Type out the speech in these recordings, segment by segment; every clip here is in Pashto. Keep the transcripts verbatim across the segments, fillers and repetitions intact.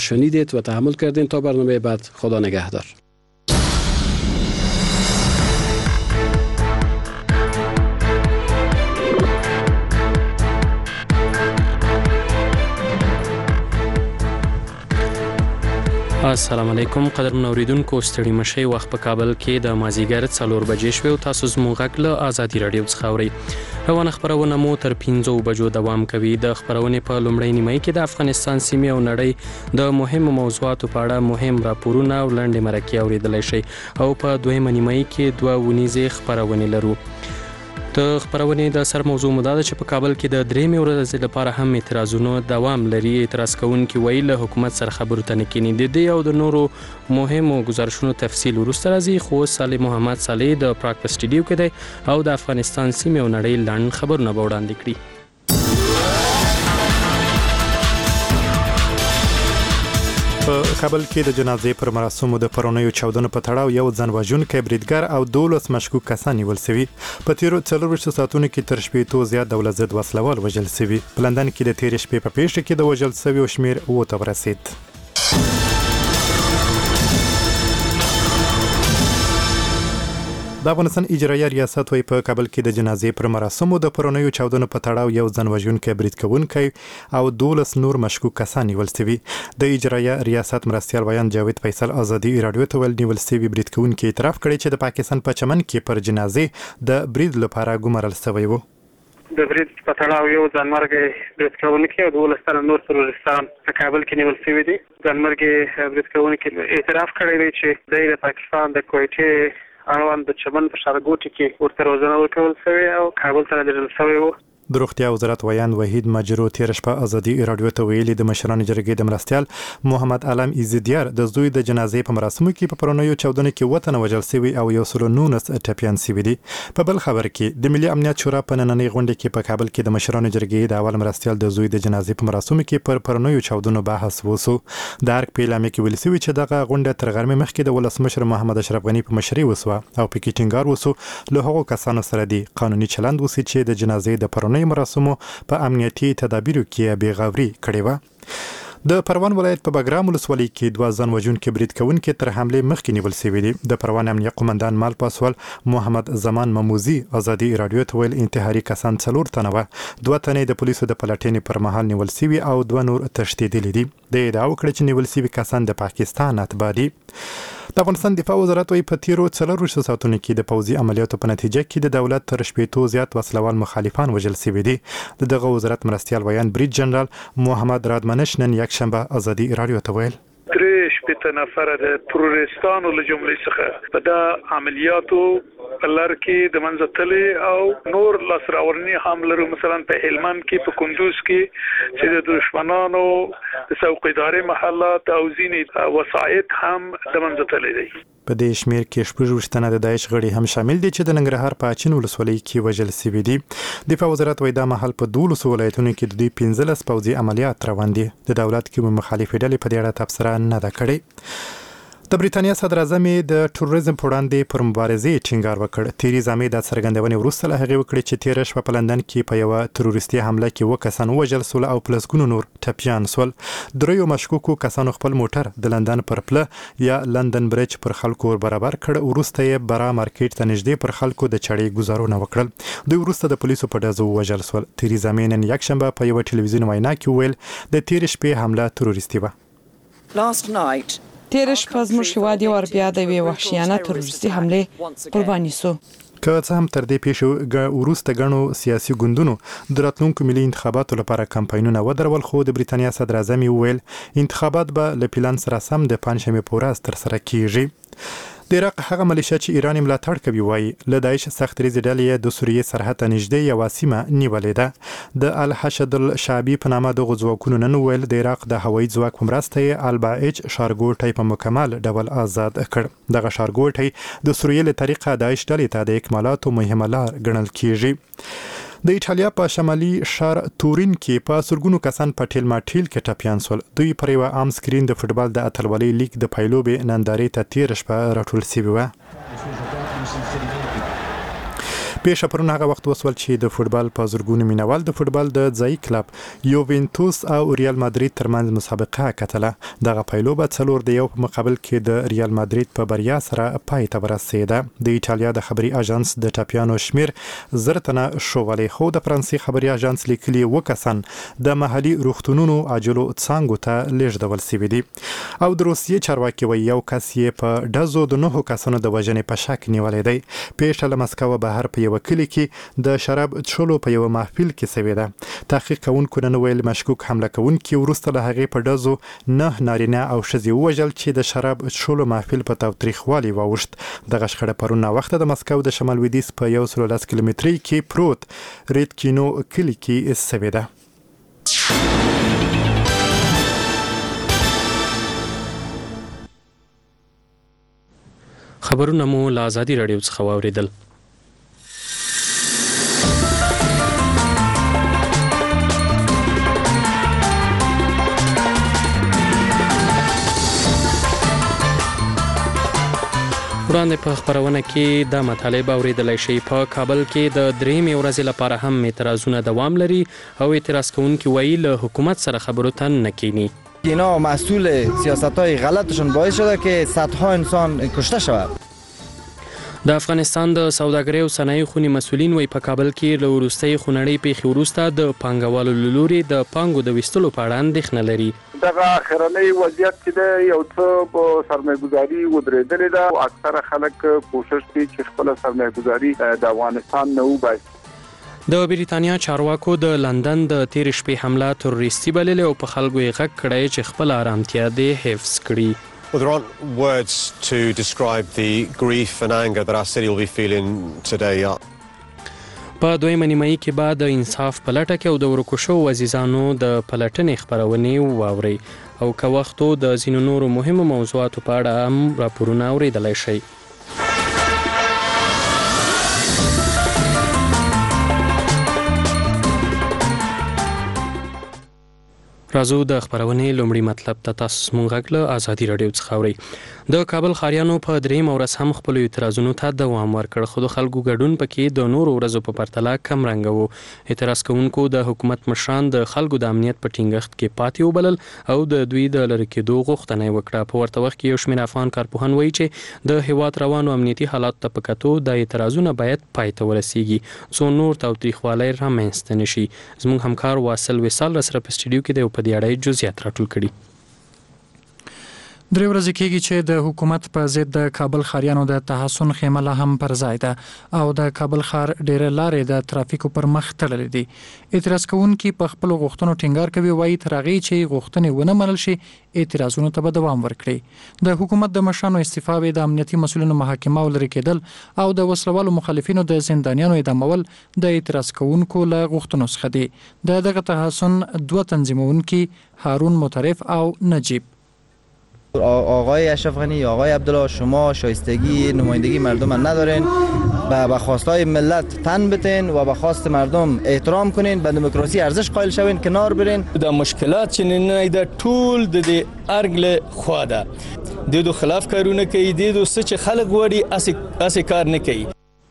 شنیدید و تحمل کردین. تا برنامه بعد، خدا نگهدار. السلام علیکم قدرمن اوریدونکو، ستړي مشئ. وخت په کابل کې د مازیګر څلور بجې شوې او تاسو زموږ غږ له ازادي راډیو څخه اورئ. روانه خپرونه مو تر پنځو بجو دوام کوي. د خپرونې په لومړۍ نیمه کې د افغانستان سیمې او نړۍ د مهمو موضوعاتو په اړه مهم راپورونه او لنډې مرکې اوریدلی شئ، او په دویمه نیمه کې دوه ونیزې خپرونې لرو. د خپرونې د سر موضوع مو دا ده چې په کابل کې د درېیمې ورځې لپاره هم اعتراضونو دوام لري. اعتراض کوونکي وایي له حکومت سره خبرو ته نه کیني. د دې او د نورو مهمو ګزارشونو تفصیل وروسته راځي، خو صالح محمد صالح د پراګ په سټډیو کې دی او د افغانستان سیمې او نړۍ لنډ خبرونه به وړاندې کړي. په کابل کې د جنازې پر مراسمو د پرونیو چاودنو په تړاو یو ځان وژونکی بریدګر او دولس مشکوک کسان نیول شوي. په تیرو څلورویشتو ساعتونو کې تر شپېتو زیات دولت ضد وسلوال وژل شوي. په لندن کې د تېرې شپې په پیښه کې د وژل شویو شمېر اووه ته ورسېد. د افغانستان اجرایه ریاست وايي په کابل کې د جنازې پر مراسمو د پرونیو چاودنو په تړاو یو ځان وژونکی برید کوونکی او دولس نور مشکوک کسان نیول شوي. د اجرایه ریاست مرستیال ویان جاوید فیصل ازادي راډیو ته ویل نیول شوي برید کوونکی اعتراف کړی چې د پاکستان په چمن کې پر جنازې د برید لپاره ګمارل شوی و. د برید په تړاو یو ځانمرګي برید کوونکی او دولس تنه نور تروریستان په کابل کې نیول شوي دي. ځانمرګي برید کوونکی اعتراف کړی دی چې د پاکستان د کویټې اړوند د چمن په ښارګوټي کې ورته روزنه ورکول شوې او کابل ته لېږل شوی و. د روغتیا وزارت ویان وحید مجرو تېره شپه ازادي راډیو ته ویلي د مشرانو جرګې د مرستیال محمد علم عزیدیار د زوی د جنازې په مراسمو کې په پرونیو چاودنو کې اووه تنه وژل شوي او یو سل نولس ټپیان شوي دي. په بل خبر کې د ملي امنیت شورا په نننۍ غونډه کې په کابل کې د مشرانو جرګې د اول مرستیال د زوی د جنازې په مراسمو کې پر پرونیو چاودنو بحث وشو. د ارګ په اعلامیه کې ویل شوي چې دغه غونډه تر غرمې مخکې د ولسمشر محمد اشرف غني په مشرۍ وشوه او په کې ټینګار وشو له هغو کسانو سره دي قانوني چلند وشي چې د جنازې د پرونیو مراسمو په امنیتي تدابیرو کې بې غوري کړې وه. د پروان ولایت په بګرام ولسوالۍ کې دوه ځان وژونکي برید کوونکي تر حملې مخکې نیول شوي دي. د پروان امنیه قومندان مال پاسوال محمد زمان مموزي ازادي راډیو ته ویل انتحاري کسان څلور تنه وه. دوه تنې د پولیسو د پلټنې پر مهال نیول شوي او دوه نور تښتېدلي دي. د ادعا وکړه چې نیول شوي کسان د پاکستان اتباع دي. د افغانستان دفاع وزارت وايي په تیرو څلورویشتو ساعتونو کې د پوځي عملیاتو په نتیجه کې د دولت تر شپېتو زیات وسلوال مخالفان وژل شوي دي. د دغه وزارت مرستیال ویان برید جنرال محمد رادمنش نن یکشنبه ازادي راډیو ته ویل درې شپېته نفره د تروریستانو له جملې څخه په د عملیاتو په لار کې د منځه تللي او نور لاسته راوړنې هم لرو. مثلا په هلمند کې په کندوز کې چې د دشمنانو د څوکیدارۍ محلات او ځینې وسایط هم د منځه تللي دي. په دې شمیر کې شپږ تنه د داعش غړي هم شامل دي چې د ننګرهار په اچین ولسوالۍ کې وژل شوي دي. دفاع وزارت وايي دا مهال په دولسو ولایتونو کې د دوی پنځلس پوځي عملیات روان دي. د دولت کې مخالفې ډلې په دې اړه تبصره نه ده کړې. د بریتانیا صدر اعظم د ټوریزم په وړاندې پر مبارزې ټینګار وکړ. تیریزا مې د څرګندونې وروسته له هغې وکړې چې تېره شپه په لندن کې په یوه تروریستي حمله کې اووه کسان ووژل شول او پلسګونو نور ټپیان شول. دریو مشکوکو کسانو خپل موټر د لندن پر پله یا لندن برج پر خلکو ور برابر کړ. وروسته یې برا مارکیټ ته نږدې پر خلکو د چړې ګزارونه وکړل. دوی وروسته د پولیسو په ډزو ووژل شول. تیریزا مې نن یکشنبه په یوه ټلویزیون وینا کې وویل د تېرې شپې حمله تروریستي وه. Last night تېره شپه زموږ هېواد یو وار بیا د یوې وحشیانه تروریستي حملې قرباني سو. که څه هم تر دې پیښو وروسته ګڼو سیاسي ګوندونو د راتلونکو ملي انتخاباتو لپاره کمپاینونه ودرول، خو د بریتانیا صدر اعظم وویل انتخابات به له پلان سره سم د پنجشنبې په ورځ ترسره کیږي. د عراق هغه ملیشه چې ایران یې ملاتړ کوي وایي له داعش سخت ریزې ډلې د سوریې سرحد ته نږدې یوه سیمه نیولې ده. د الحشد الشعبي په نامه دغو ځواکونو نن وویل د عراق د هوایي ځواک په مرسته یې الباعج ښارګوټی په مکمل ډول آزاد کړ. دغه ښارګوټی د سوریې له طریقه داعش ډلې ته د اکمالاتو مهمه لار ګڼل کیږي. د ایټالیا په شمالي ښار تورین کې په سلګونو کسان په ټیل ماټیل کې ټپیان شول. دوی پر یوه عام سکرین د فوټبال د اتلولۍ لیګ د پایلوبې نندارې ته تېره شپه راټول شوي وه. پیښه پرون هغه وخت وسول چې د فوتبال په زرګونو مینوال د فوتبال د ځای کلب یوونټوس او ریال مادرید ترمنځ مسابقه کتله. دغه پیلو به څلور د یو په مقابل کې د ریال مادرید په بریا سره پای ته ورسېده. د ایټالیا د خبري اژانس د ټاپیانو شمیر زر تنه شوولې، خو د فرانسې خبري اژانس لیکلي و کسان د محلي روغتونونو عاجلو څانګو ته لیږدول شوي دي. او د روسیې چارواکي وایي یو کس یې په ډزو د نهو کسانو د وژنې په شک نیولی دی. پیښه له مسکو بهر په یو کلی کې د شراب څښلو په یو محفل کې شوې ده. تحقیق کوونکو نن ویل مشکوک حمله کوونکي وروسته له هغې په ډزو نه نارینه او ښځې ووژل چې د شراب څښلو محفل په تاوتریخوالي واوښت. دغه شخړه پرون ناوخته د مسکو د شمال لویدیځ په یو سل لس کیلومترۍ کې پروت ریدکینو کلي کې شوې ده. خبرونه مو له ازادي راډیو څخه واوریدل. وړاندې په خبرونه کې دا مطالب اوریدلی شي. په کابل کې د درېیمې ورځې لپاره هم اعتراضونه دوام لري او اعتراض کوونکي وایي له حکومت سره خبرو ته نه کینی. اینا مسئول سیاست‌های غلطشون باعث شده که صدها انسان کشته شود. د افغانستان د سوداګرۍ او صنایعو خونې مسؤلین وایي په کابل کې له وروستۍ خونړۍ پیښې وروسته د پانګوالو له لوري د پانګو د ویستلو په اړه اندېښنه لري. دغه اخرنۍ وضعیت چې دی یو څه په سرمایه‌ګذاري ودرېدلې ده او اکثره خلک کوشش کوي چې خپله سرمایه‌ګذاري د افغانستان نه وباسي. د بریتانیا چارواکو د لندن د تېرې شپې حمله تروریستي بللې او په خلکو یې غږ کړی چې خپل آرامتیا دې حفظ کړي. Well, there aren't words to describe the grief and anger that our city will be feeling today. په دویمه نیمایي کې به د انصاف په لټه کې او د ورکو شوو عزیزانو د پلټنې خپرونې واورئ او که وخت د ځینو نورو مهمو موضوعاتو په اړه هم راپورونه اورېدلی شئ. راځو د خبرونې لومړی مطلب ته تاسو زموږ غږ له ازادي راډیو څخه اورئ. د کابل ښاریانو په درېیمه ورځ هم خپلو اعتراضونو ته دوام ورکړ، خو د خلکو ګډون پکې د نورو ورځو په پرتله کم رنګه و. اعتراض کوونکو د حکومت مشران د خلکو د امنیت په ټینګښت کې پاتې وبلل او د دوی د لرې کېدو غوښتنه یې وکړه. په ورته وخت کې یو شمېر افغان کارپوهان وایي چې د هېواد روانو امنیتي حالاتو ته په کتو د اعتراضونه باید پای ته ورسیږي څو نور تاوتریخوالی رامنځته نه شي. زموږ همکار واصل وصال راسره په سټوډیو کې دی او په دې اړه یې جزئیات راټول کړي. درې ورځې کېږي چې د حکومت په ضد د کابل ښاریانو د تحصن خیمه لا هم پر ځای ده او د کابل ښار ډېرې لارې د ترافیکو پر مخ تړلې دي. اعتراض کوونکي په خپلو غوښتنو ټینګار کوي، وایي تر هغې چې غوښتنې ونه منل شي اعتراضونو ته به دوام ورکړي. د حکومت د مشرانو استعفاوې، د امنیتي مسؤلینو محاکمه او لرې کېدل او د وسلوالو مخالفینو د زندانیانو اعدامول د اعتراض کوونکو له غوښتنو څخه دي. د دغه تحصن دوه تنظیمونکي هارون مطرف او نجیب. آقای اشرف غنی، آقای عبدالله، شما شایستگی نمایندگی مردم ندارین، به خواستهای ملت تن بتین و به خواست مردم احترام کنین، به دموکراسی ارزش قائل شوین، کنار برین. د مشکلات چې نه د ټول د دې ارګل خوا ده د دو خلاف کارونه کوي، د دو څه چې خلک وړي اسی اسی کار نه کوي.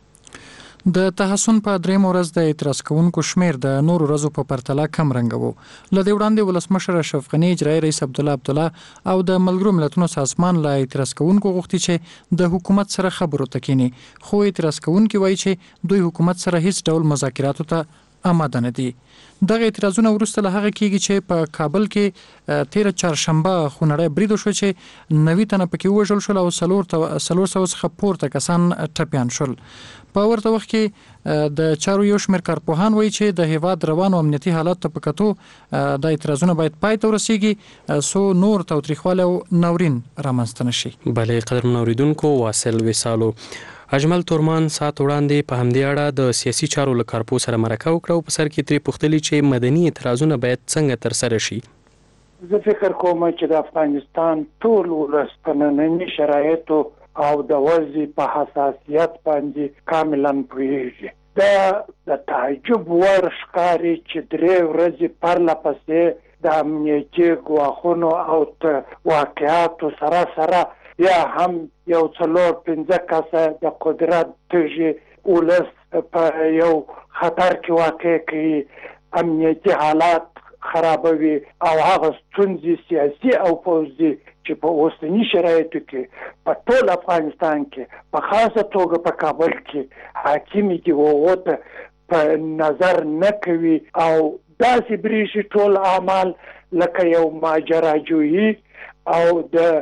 د تحصن په درېیمه ورځ د اعتراض کوونکو شمیر د نورو ورځو په پرتله کم رنګه و. له دې وړاندې ولسمشر اشرف غني، اجرایي رئیس عبدالله عبدالله او د ملګرو ملتونو سازمان له اعتراض کوونکو غوښتي چې د حکومت سره خبرو ته کینی، خو اعتراض کوونکي وایي چې دوی حکومت سره هیڅ ډول مذاکراتو ته آماده نه دي. دغه اعتراضونه وروسته له هغه کېږي چې په کابل کې تیره چهارشنبه خونړی برید وشو چې نوي تنه پکې ووژل شول او څلور سوه څخه پورته کسان ټپیان شول. په ورته وخت کې د چارو یو شمېر کارپوهان وایي چې د هېواد روانو امنیتي حالاتو ته په کتو دا اعتراضونه باید پای ته ورسیږي څو نور تاوتریخوالی او ناورین رامنځته نه شي. بلې قدرمنو اورېدونکو، واصل وصالو اجمل تورمان ساعت وړاندې په همدې اړه د سیاسي چارو له کارپو سره مرکه وکړه او په سر کې ترې پوښتلي چې مدني اعتراضونه باید څنګه ترسره شي. زه فکر کوم چې د افغانستان ټول ولس په ننني شرایطو او د وضع په حساسیت باندې کاملا پوهیږي. دا د تعجب وړ ښکاري چې درې ورځې پرله پسې د امنیتي ګواښونو او واقعاتو سره سره یا هم یو څلور پنځه کسه د قدرت تږي ولس په یو خطر کې واقع کوي، امنیتي حالات خرابوي او هغه ستونزې سیاسي او پوځي چې په اوسني شرایطو کې په ټول افغانستان کې په خاصه توګه په کابل کې حاکم دي هغو ته په نظر نه کوي او داسې بریښي ټول اعمال لکه یو ماجراجویي او د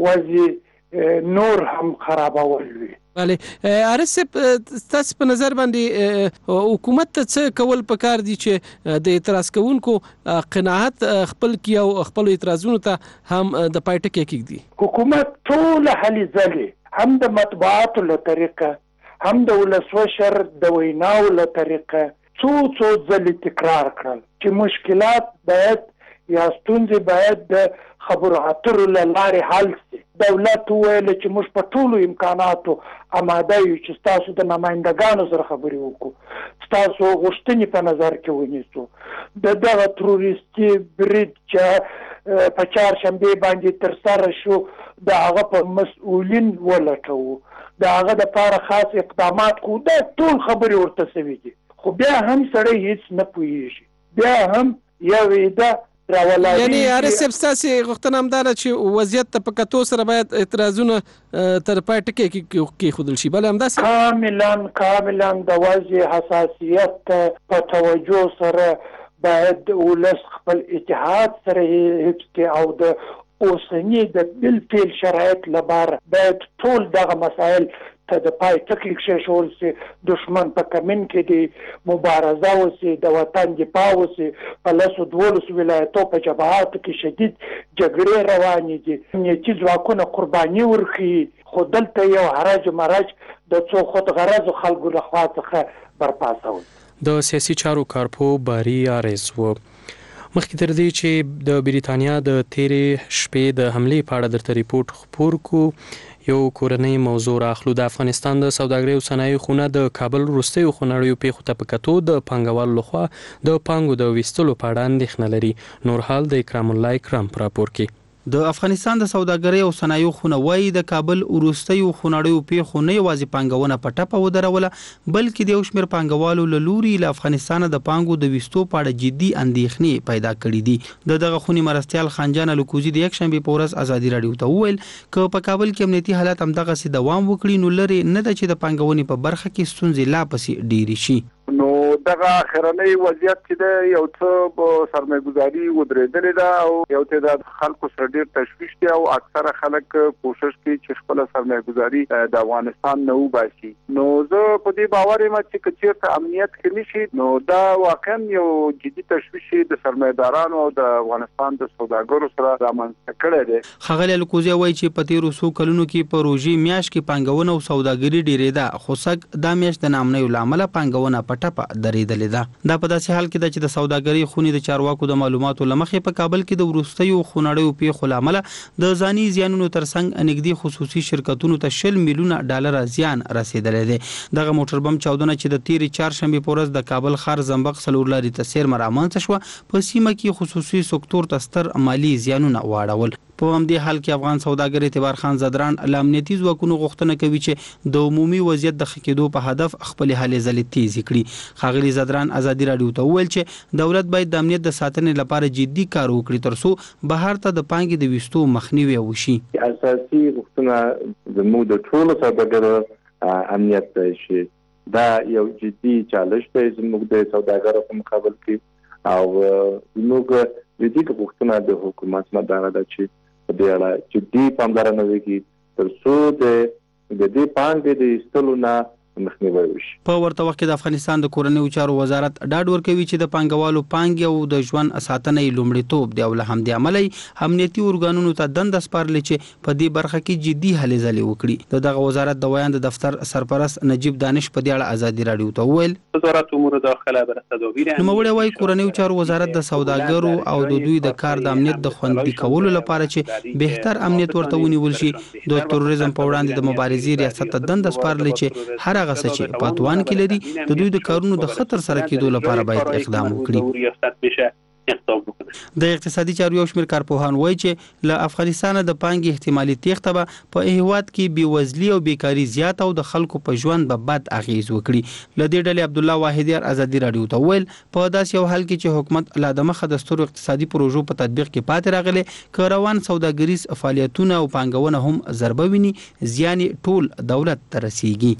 وضع نور هم خرابول وي. بله عارف صاحب، تاسو په نظر باندې حکومت ته څه کول پکار دي چې د اعتراض کوونکو قناعت خپل کی او خپل اعتراضونو ته هم د پای ټکی کېږدي؟ حکومت ټول هلې ځلې هم د مطبوعاتو له طریقه هم د ولسمشر د ویناو له طریقه څو څو ځلې تکرار کړل چې مشکلات باید یا ستونزې باید د خبرو اترو له لارې حل شي. دولت وویل چې موږ په ټولو امکاناتو اماده یو چې ستاسو د نمایندګانو سره خبرې وکړو، ستاسو غوښتنې په نظر کې ونیسو. د دغه تروریستي برید چې په چهارشنبې باندې ترسره شو د هغه په مسؤلین ولټوو، د هغه دپاره خاص اقدامات کوو، دا ټول خبرې ورته سوي دي، خو بیا هم سړی هیڅ نه پوهېږي، بیا هم یو ایده یعنی عارف صاحب ستاسې غوښتنه همدا ده چې وضعیت ته په کتو سره باید اعتراضونه تر پای ټکی کېښودل شي؟ بله همداسې کاملا کاملا د وضع حساسیت ته په توجه سره باید ولس خپل اتحاد سره حفظ کړي او د اوسني د بالفعل شرایط لپاره باید ټول دغه مسایل ته د پای ټکی کېښودل شي. دشمن په کمین کې دی، مبارزه وسي، د وطن دفاع وسي، په لسو دولسو ولایتو په جبهاتو کې شدید جګړې روانې دي، امنیتي ځواکونه قرباني ورکوي، خو دلته یو هرج مرج د څو خودغرضو خلکو لخوا څخه برپا شوی. د سیاسي چارو کارپو باري آرز و مخکې تر دې چې د بریتانیا د تیرې شپې د حملې په اړه درته ریپورت خپور کو، یو کورنۍ موضوع راخلو. د افغانستان د سوداګرۍ او صنایعو خونه د کابل وروستیو خونړیو پیښو ته په کتو د پانګوالو لخوا د پانګو د ویستلو په اړه اندېښنه لري. نور حال د اکرام الله اکرام په راپور کې. د افغانستان د سوداګرۍ او صنایعو خونه وایي د کابل وروستیو خونړیو پیښو نه یوازې پانګونه په ټپه ودروله، بلکې د یو شمېر پانګوالو له لوري له افغانستانه د پانګو د ویستو په اړه جدي اندېښنې پیدا کړي دي. د دغه خونې مرستیال خانجان الکوزي د یکشنبې په ورځ ازادي راډیو ته وویل که په کابل کې امنیتي حالات همدغسې دوام وکړي نو لرې نه ده چې د پانګونې په برخه کې ستونزې لا پسې ډېرې شي. نو دغه اخرنۍ وضعیت چې ده یو څه په سرمایه‌ګذاري ودرېدلې ده او یو تعداد خلکو سره ډېر تشویش دی او اکثره خلک کوشش کوي چې خپله سرمایه‌ګذاري د افغانستان نه وباسي. نو زه په دې باور یم چې که چېرته امنیت ښه نه شي نو دا واقعا یو جدي تشویش د سرمایه‌دارانو او د افغانستان د سوداګرو سره رامنځته کړی دی. ښاغلی الکوزي وایي چې په تېرو څو کلونو کې په روژې میاشت کې پانګونه او سوداګري ډېرېده، خو سږ دا میاشت د ناامنیو له امله پانګونه په ټپه درېدلې ده. دا په داسې حال کې ده چې د سوداګرۍ خونې د چارواکو د معلوماتو له مخې په کابل کې د وروستیو خونړیو پیښو له امله د ځاني زیانونو ترڅنګ نږدې خصوصي شرکتونو ته شل میلیونه ډالره زیان رسېدلی دی. دغه موټر بم چاودنه چې د تېرې چهارشنبې په ورځ د کابل ښار زنبق څلور لارې ته څیرمه رامنځته شوه په سیمه کې خصوصي سکتور ته ستر مالي زیانونه واړول. په همدې حال کې افغان سوداګر اعتبار خان زدران له امنیتي ځواکونو غوښتنه کوي چې د عمومي وضعیت د ښه کېدو په هدف خپلې هلې ځلې تیزې کړي. ښاغلي زدران ازادي راډیو ته وویل چې دولت باید د امنیت د ساتنې لپاره جدي کار وکړي ترڅو بهر ته د پانګې د ویستو مخنیوی وشي. اساسي غوښتنه زموږ د ټولو سوداګرو امنیت دی چې دا یو جدي چالش دی زموږ د سوداګرو په مقابل کې او زموږ جدي غوښتنه د حکومت نه دا ده چې په دې اړه جدي پاملرنه وکړي ترڅو د دې پانګې د ایستلو نه مخنیوی وشي. په ورته وخت کې د افغانستان د کورنیو چارو وزارت ډاډ ورکوي چې د پانګوالو پانګې او د ژوند ساتنه یې لومړیتوب دی او له همدې امله امنیتي ارګانونو ته دنده سپارلې چې په دې برخه کې جدي هلې ځلې وکړي. د دغه وزارت د ویاند دفتر سرپرست نجیب دانش په دې اړه ازادي راډیو ته وویل وزارت امور داخله بر تدابیر نوموړی وایي کورنیو چارو وزارت د سوداګرو او د دوی د کار د امنیت د خوندي کولو لپاره چې بهتر امنیت ورته ونیول شي د تروریزم په وړاندې د مبارزې ریاست ته دنده سپارلې چې هر هغه څه چې پاتوان کې لري د دوی د کارونو د خطر سره کېدو لپاره باید اقدام وکړي. اقدام وکړي. د اقتصادي چارو یو شمېر کارپوهان وایي چې له افغانستان د پانګې احتمالي تېښته به په هیواد کې بېوزلي او بیکاري زیات او د خلکو په ژوند به بد اغیز وکړي. له دې ډلې عبدالله واحدیار ازادي راډیو ته وویل په داسې یو حال کې چې حکومت لا د مخه د سترو اقتصادي پروژو په تطبیق کې پاتې راغلی، که روان سوداګریز فعالیتونه او پانګونه هم ضربه ویني، زیان ټول دولت ته رسیږي.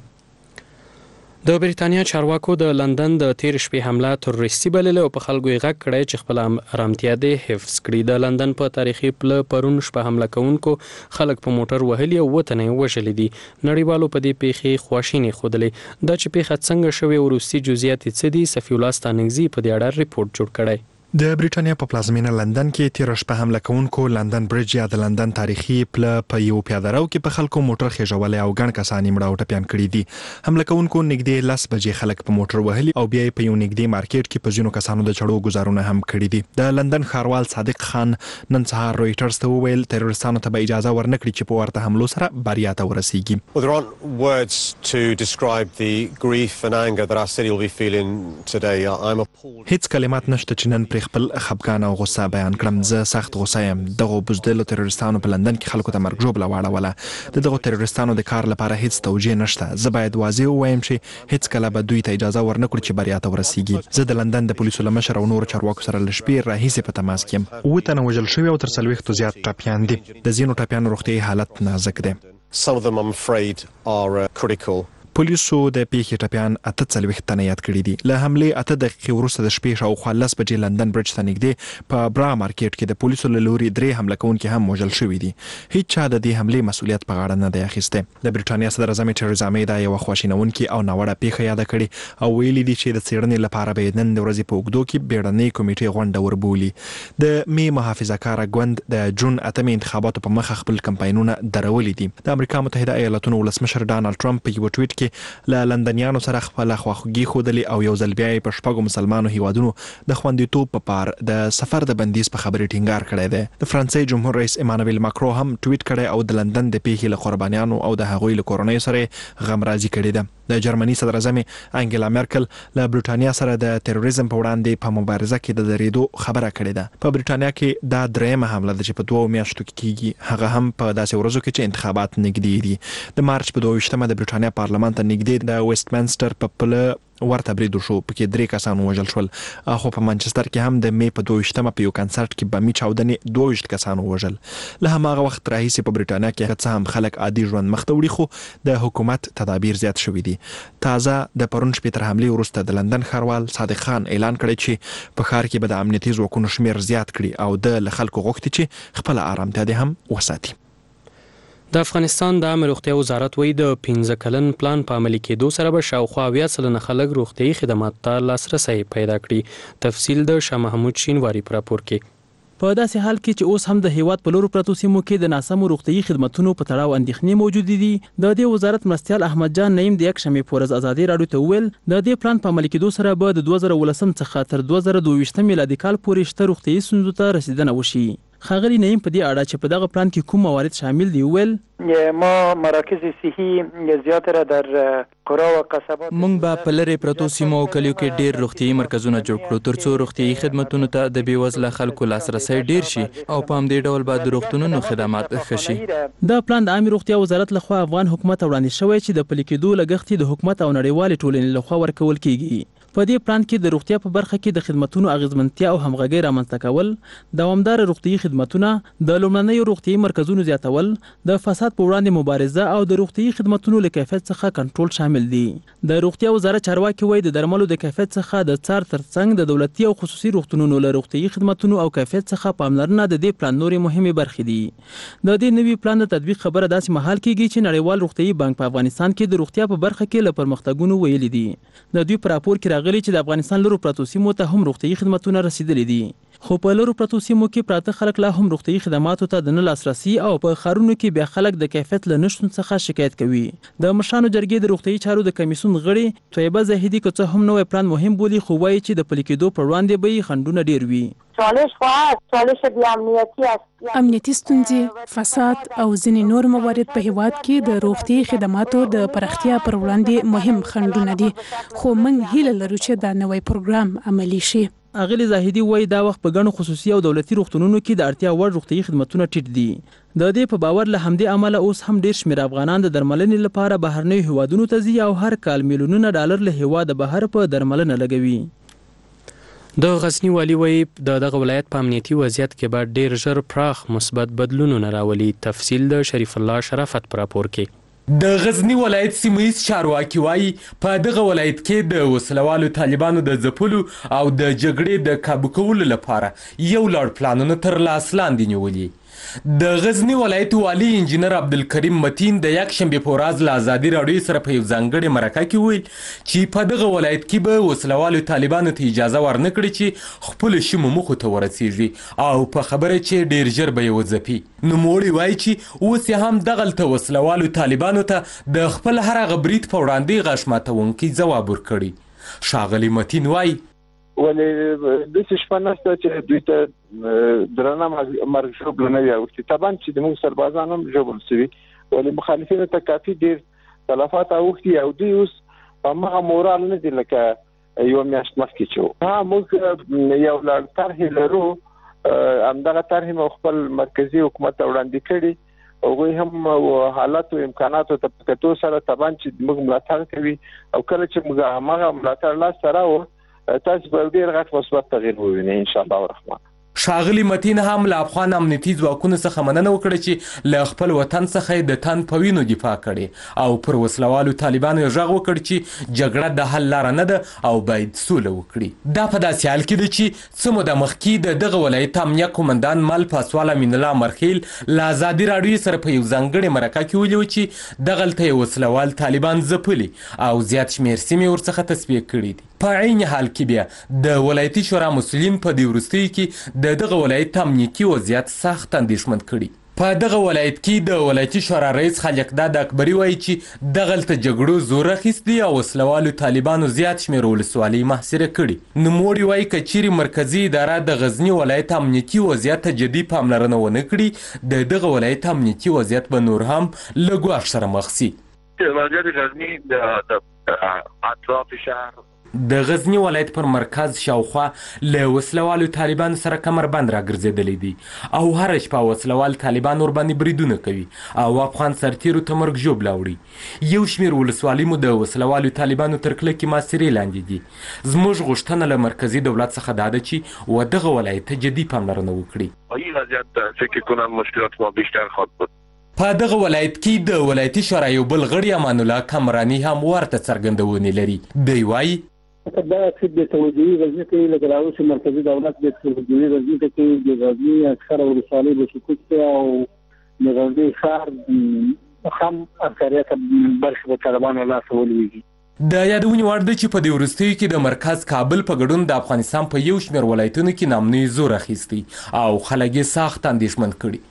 د بریتانیا چارواکو د لندن د تیر شپې حمله تروریستي بلله او په خلکو یې غږ کړی چې خپل ارامتیا دې حفظ کړي. د لندن په تاریخي پله پرون شپه حمله کوونکو خلک په موټر وهلي او وطن یې وژلي دي. نړیوالو په دې پیښې خواشیني ښودلې. دا چې پیښه څنګه شوې او وروستي جزئیات څه دي، صفي الله ستانکزي په دې اړه ریپورت جوړ کړی. د بریټانیا په پلازمینه لندن کې تیر شپه حمله کوونکو لندن برج یا د لندن تاریخي پله په یو پیاده رو کې په خلکو موټر خېژولې او ګڼ کسان یې مړه او ټپیان کړي دي. حمله کوونکو نږدې لس بجې خلک په موټر وهلي او بیا په یو نږدې مارکیټ کې په ځینو کسانو د چړو گزارونه هم کړي دي. د لندن ښاروال صادق خان نن سهار رويټرز ته وویل تروریستانو ته به اجازه ورنکړي چې په ورته حملو سره بریا ته ورسیږي. Well, there aren't words to describe the grief and anger that our city will be feeling today. I'm appalled. هیڅ کلمات نشته چې نن پر خپل خپګان او غوسه بیان کړم. زه سخت غوسه یم. دغه بزدل تروریستانو په لندن کې خلکو ته مرګ ژوبله واړوله. د دغه تروریستانو د کار لپاره هیڅ توجیه نشته. زه باید واضح ووایم چې هیڅ کله به دوی ته اجازه ورنکړو چې بریا ته ورسیږي. زه د لندن د پولیسو له مشر او نورو چارواکو سره له شپې راهیسې په تماس کې یم. اووه تنه وژل شوي او تر څلوېښتو زیات ټپیان دي. د ځینو ټپیانو روغتیایي حالت نازک دی. Some of them, I'm afraid, are uh, critical. پولیسو د پیښې ټپیان اته څلوېښت تنه یاد کړي دي. له حملې اته دقیقې وروسته د شپې شاوخوا لس بجې لندن برج ته نږدې په برا مارکیټ کې د پولیسو له لوري درې حمله کوونکي هم وژل شوي دي. هیڅ چا د دې حملې مسؤلیت په غاړه نه دی اخیستی. د بریټانیا صدر اعظم ټریزا مې دا یوه خواشینونکې او ناوړه پیښه یاده کړې او ویلي دي چې د څېړنې لپاره به نن د ورځې په اوږدو کې بیړنۍ کمیټې غونډه وربولي. د مې محافظه‌کاره ګوند د جون اتمې انتخاباتو په مخه خپل کمپاینونه درولي دي. د امریکا متحده ایالاتونو ولسمشر ډانلډ ټرمپ په یو ټویټ کې له لندنیانو سره خپل خواخوږي ښودلې او یو ځل بیا یې په شپږو مسلمانو هیوادونو د خوندیتوب په پار د سفر د بندیز په خبرې ټینګار کړی دی. د فرانسې جمهور رئیس ایمانویل ماکرو هم ټویټ کړی او د لندن د پیښې له قربانیانو او د هغوی له کورنیو سره غمرازي کړې ده. د جرمني صدر اعظم انګلا مرکل له بریټانیا سره د تروریزم په وړاندې په مبارزه کې د درېدو خبره کړې ده. په بریټانیا کې دا درېیمه حمله ده چې په دوو میاشتو کې کیږي، هغه هم په داسې ورځو کې چې انتخابات نږدې دي. د مارچ په دوه ویشتمه د بریټانیا پارلمان ته نږدې د ویسټمنسټر په پله ورته برید وشو، پکې درې کسان وژل شول. خو په منچستر کې هم د مې په دوه ویشتمه په یو کنسرت کې بمي چاودنې دوه ویشت کسان وژل. له هماغه وخت راهیسې په بریټانیا کې څه هم خلک عادي ژوند مخ ته وړي، خو د حکومت تدابیر زیات شوي دي. تازه د پرون شپې تر حملې وروسته د لندن ښاروال صادق خان اعلان کړی چې په ښار کې به د امنیتي ځواکونو شمیر زیات کړي او د له خلکو غوښتي چې خپله ارامتیا دې هم وساتي. د افغانستان د عامه روغتیا وزارت وایي د پنځه کلن پلان په عملي کېدو سره به شاوخوا اویا سلنه خلک روغتیایي خدماتو ته لاسرسی پیدا کړي. تفصیل د شاه محمود شینواري په راپور کې. په داسې حال کې چې اوس هم د هیواد په لورو پرتو سیمو کې د ناسمو روغتیایي خدماتونو په تړاو اندېښنې موجودې دي. د دې وزارت مرستیال احمد جان نعیم د یکشنبې په ورځ ازادي راډیو ته وویل د دې پلان په عملي کېدو سره به د دوه زره ولسم څخه تر دوه زره دوه ویشتم میلادي کال پورې شته روغتیایي ستونزو ته رسیدنه وشي. خاغلی نعیم په دې اړه چې په دغه پلان کې کوم موارد شامل دي ویل ما مراکز صحي زیاتره در قرا و قصبات مونږ به په لری پرتو سیمو او کلیو کې ډیر روغتیایي مرکزونه جوړ کړو ترڅو روغتیایي خدماتونو ته د بیوزله خلکو لاسرسی ډیر شي او په همدې ډول به د روغتونونو خدمات ښه شي. دا پلان د عامه روغتیا وزارت لخوا افغان حکومت وړاندې شوی چې د پلي کېدو لګښت د حکومت او نړیوالې ټولنې لخوا ورکول کیږي. په دې پلان کې د روغتیا په برخه کې د خدماتونو اغیزمنتیا او همغږي رامنځته کول، دوامدار روغتیایي خدماتونه، د لومړنیو روغتیایي مرکزونو زیاتول، د فساد په وړاندې مبارزه او د روغتیایي خدماتونو له کیفیت څخه کنټرول شامل دي. د روغتیا وزارت چارواکي وایي د درملو د کیفیت څخه د څار ترڅنګ د دولتي او خصوصي روغتونونو له روغتیایي خدماتونو او کیفیت څخه پاملرنه د دې پلان نورې مهمې برخې دي. د دې نوي پلان د تطبیق خبره داسې مهال کېږي چې نړیوال روغتیایي بانک په افغانستان کې د روغتیا په برخه کې له پرمختګونو ویلي دي. د دوی په راپور کې راغلي چې د افغانستان لرو پرتو سیمو ته هم روغتیایي خدماتونه رسیدلي دي، خو په لرو پرتو سیمو کې پراته خلک لا هم روغتیایي خدماتو ته د نه لاسرسي او په ښارونو کې بیا خلک د کیفیت له نشتون څخه شکایت کوي. د مشرانو جرګې د روغتیایي چارو د کمیسیون غړي طیبه زاهدي که څه هم نوی پلان مهم بولي، خو وایي چې د پلي کېدو پر وړاندې به یې خنډونه ډېر وي. چالش خو هست، چالش بی امنیتی است، امنیتي ستونزې، فساد او ځینې نور موارد په هیواد کې د روغتیایي خدماتو د پراختیا پر وړاندې مهم خنډونه دي، خو موږ هیله لرو چې دا نوی پروګرام عملي شي. اغلی زاهدی وای دا وخت په ګڼو خصوصي او دولتي روغتونونو کې د اړتیا وړ روغتي خدماتونه ټیټ دي. د دې په باور له همدې عمله اوس هم ډیر شمېر افغانان د درملنې لپاره بهرنیو هیوادونو ته ځي او هر کال میلیونونه ډالر له هیواده بهر په درملنه لګوي. د غزنی والی وای د دغه ولایت په امنیتي وضعیت کې به ډیر ژر پراخ مثبت بدلونونه راولي. تفصیل د شریف الله شرافت پر راپور کې. د غزنی ولایت سیمه‌ایز چارواکي وایي په دغه ولایت کې د وسلوالو طالبانو د ځپلو او د جګړې د کابو کولو لپاره یو لړ پلانونه تر لاس لاندې نیولي. د غزنی ولایت والی انجینر عبدالکریم متین د یکشنبې په ورځ له ازادي راډیو سره په یو ځانګړې مرکه کې ویل چې په دغه ولایت کې به وسلوالو طالبانو ته اجازه ورنه کړي چې خپلو شمو مخو ته ورسیږي او په خبره چې ډیر ژر به یې وځپي. نوموړي وایي چې اوس یې هم دغلته وسلوالو طالبانو ته د خپل هر هغه برید په وړاندې غاښ ماتونکی ځواب ورکړي. ښاغلي متین وایي ولې داسې شپه نشته چې دوی ته درنه مرګ ژوبله نه وي اوښتي. طبعا چې زموږ سربازان هم ژوبل شوي ولې مخالفینو ته کافي ډېر تلفات اوښتي او دوی اوس په همغه مورال نه دي لکه یوه میاشت مخکې چې وو. ها موږ یو لړ طرحې لرو، همدغه طرحې مو خپل مرکزي حکومت ته وړاندې کړي. هغوی هم حالات او امکاناتو ته په کتو سره طبعا چې موږ ملاتړ کوي او کله چې موږ همغه ملاتړ لاسته راوړو تاسو به ډیر غټ مثبت تغییر ووینئ ان شاء الله الرحمن. ښاغلي متین هم له افغان امنیتي ځواکونو څخه مننه وکړه چې له خپل وطن څخه د تن په وینو دفاع کړې او پر وسلوالو طالبانو یې غږ وکړ چې جګړه د حل لاره نه ده او باید سوله وکړي. دا په داسې حال کې ده چې څه موده مخکې د دغه ولایت امنیه قومندان مل پاسوال امین الله مرخیل له ازادي راډیو سره په یو ځانګړې مرکه کې ویلي و چې دغلته یې وسلوال طالبان ځپلي او زیات شمېر سیمې ورڅخه تصفیه کړي دي. په عین حال کې بیا د ولایتي شورا مسؤلین په دې وروستیو کې د دغه ولایت امنیتي وضعیت سخت اندېښمن کړي. په دغه ولایت کې د ولایتي شورا رئیس خالقداد اکبري وایي چې دغلته جګړو زور اخیستی او وسلوالو طالبانو زیات شمېر ولسوالۍ محاصره کړي. نوموړي وایي که چیرې مرکزي اداره د غزني ولایت امنیتي وضعیت ته جدي پاملرنه ونه کړي د دغه ولایت امنیتي وضعیت به نور هم له ګواښ سره مخ شي. ولایت غزني د اطراف شهر د غزنی ولایت پر مرکز شاوخوا له وسلوالو طالبانو سره کمربند راګرځېدلی دي او هره شپه وسلوال طالبان ورباندې بریدونه کوي او افغان سرتیرو ته مرګ ژوبله وړي. یو شمېر ولسوالۍ مو د وسلوالو طالبانو تر کلکې محاصرې لاندې دي. زموږ غوښتنه له مرکزي دولت څخه دا ده چې و دغه ولایت ته جدي پاملرنه وکړي. این وضعیت فکر کنم مشکلات ما بیشتر خواهد بود. په دغه ولایت کې د ولایتي شورا یو بل غړي امان الله کمرانی هم ورته څرګندونې لري. دی وایي دا اکثر د توجهي غزني کې لکه راوس مرکزي دولت د توجهي غزني کې د غزني اکثره ولسوالۍ د سکوت او د غزني ښار هم اکثریت برخه په طالبانو لاس ولويږي. د یادونې وړ ده چې په دې وروستیو کې د مرکز کابل په ګډون د افغانستان په یو شمېر ولایتونو کې نامنوي زور اخیستی او خلک یې سخت اندېښمن کړي.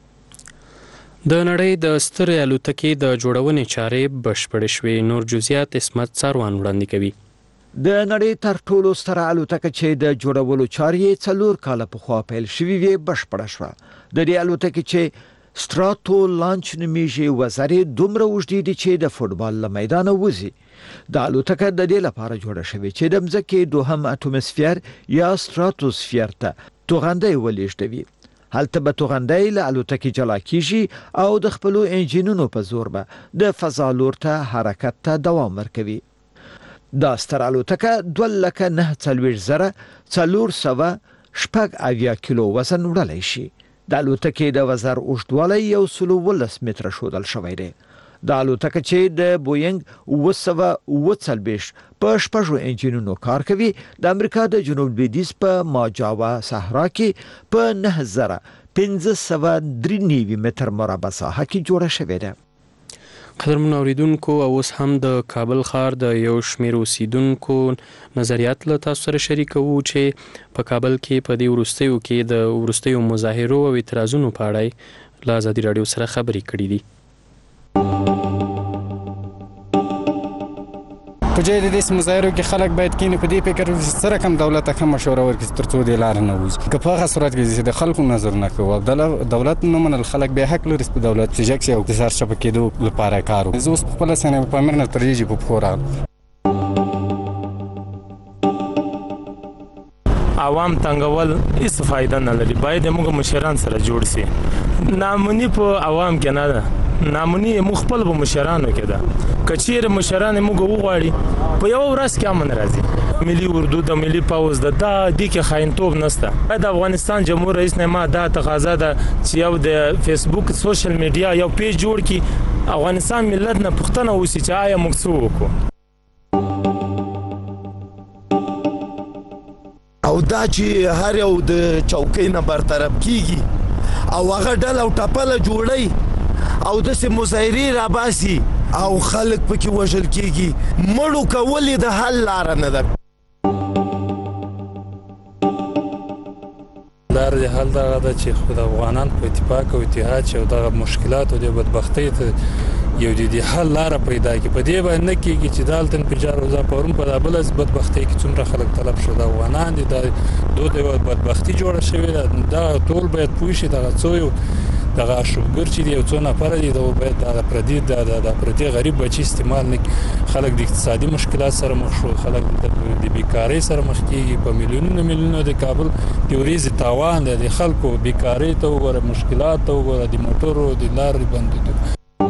د نړۍ د سترې الوتکې د جوړونې چارې بشپړې شوې. نور جزئیات اسمت څاروان وړاندې کوي. د نړۍ تر ټولو ستره الوتکه چې د جوړولو چارې څلور کاله پخوا پیل شوې وې بشپړه شوه. د دې الوتکې چې ستراتو لانچ نومیږي وزارې دومره اوږدې دي چې د فوټبال له میدانه وځي. د الوتکه د دې لپاره جوړه شوې چې د مځکې دوهم اټوموسفیر یا ستراتوسفیر ته توغندۍ ولېږدوي. هلته به توغندۍ له الوتکې جلا کیږي او د خپلو انجینونو په زور به د فضا لور ته حرکت ته دوام ورکوي. دا ستر الوتکه دوه لکه نه څلوېښت زره څلور سوه شپږ اویا کیلو وزن وړلی شي. د الوتکې د وزر اوږدوالی یو سلو اوولس متره ښودل شوی دی. د الوتکه چې د بوینګ اوه سوه اوه څلوېښت په شپږو انجینونو کار کوي د امریکا د جنوب لویدیځ په ماجاوا صحرا کې په نه زره پنځه سوه درې نوي متر مربع ساحه کې جوړه شوې ده. قدرمن اوریدونکو اوس هم د کابل ښار د یو شمېر اوسیدونکو نظریات له تاسو سره شریکوو چې په کابل کې په دې وروستیو کې د وروستیو مظاهرو او اعتراضونو په اړه له ازادي راډیو سره خبرې کړې دي. په جای د دې مظاهرو کې خلک باید کینې په دې فکر وکړي سره کوم دولت ته مشوره ورکړي ترڅو دې لار نه وځي. که په هغه صورت کې د خلکو نظر نه کوو او دولت نه منل خلک به حق لري په دولت چې جکسي او د سرچپه کېدو لپاره کار وکړي. زه اوس په خپله سنه په امر نه ترجیح په پښو راغلم. عوام تنګول هیڅ فائدہ نه لري. باید موږ مشران سره جوړ سي. نامنی په عوام کې نه ده، نامنی موږ خپل به مشرانو کې ده. کچیر مشران موږ وغواړي په یو ورځ کې امن راځي. ملي اردو د ملي پاوز د دا د کې خاينتوب نشته. د افغانستان جمهور رئیس نه ما دا تقاضا ده چې یو د فیسبوک سوشل میډیا یو پیج جوړ کړي، افغانستان ملت نه پښتنه وسی چې آیا موږ څه وکړو. او دا چې هر یو د چوکۍ نه برطرف کیږي او هغه ډله او ټپله جوړي او داسې مظاهرې راباسي او خلک پکې وژل کیږي، مړو کول یې د حل لاره نه ده. لار د حل دغه ده چې خو د افغانان په اتفاق او اتحاد چې دغه مشکلات او د بدبختۍ ته یو د حل لاره پیدا کړي. په دې باندې نه کېږي چې دالتن پجار وزا پرون په دا بل بدبختۍ کې څومره خلک طلب شو د افغانان دي د دوه د بدبختۍ جوړه شوې ده. دا ټول باید پوه شي دغه څو یو دغه شوګر چې یو څو نفر دي دا باید د پردي د پردي غریب بچي استعمال نه. خلک د اقتصادي مشکلات سره مخ شو، خلک د بیکاری سره مخ کېږي. په میلیونونو میلیونو د کابل د ورېځې تاوان دی، د خلکو بیکاری ته وګوره، مشکلات ته وګوره، د موټرو د لارې بندېدو.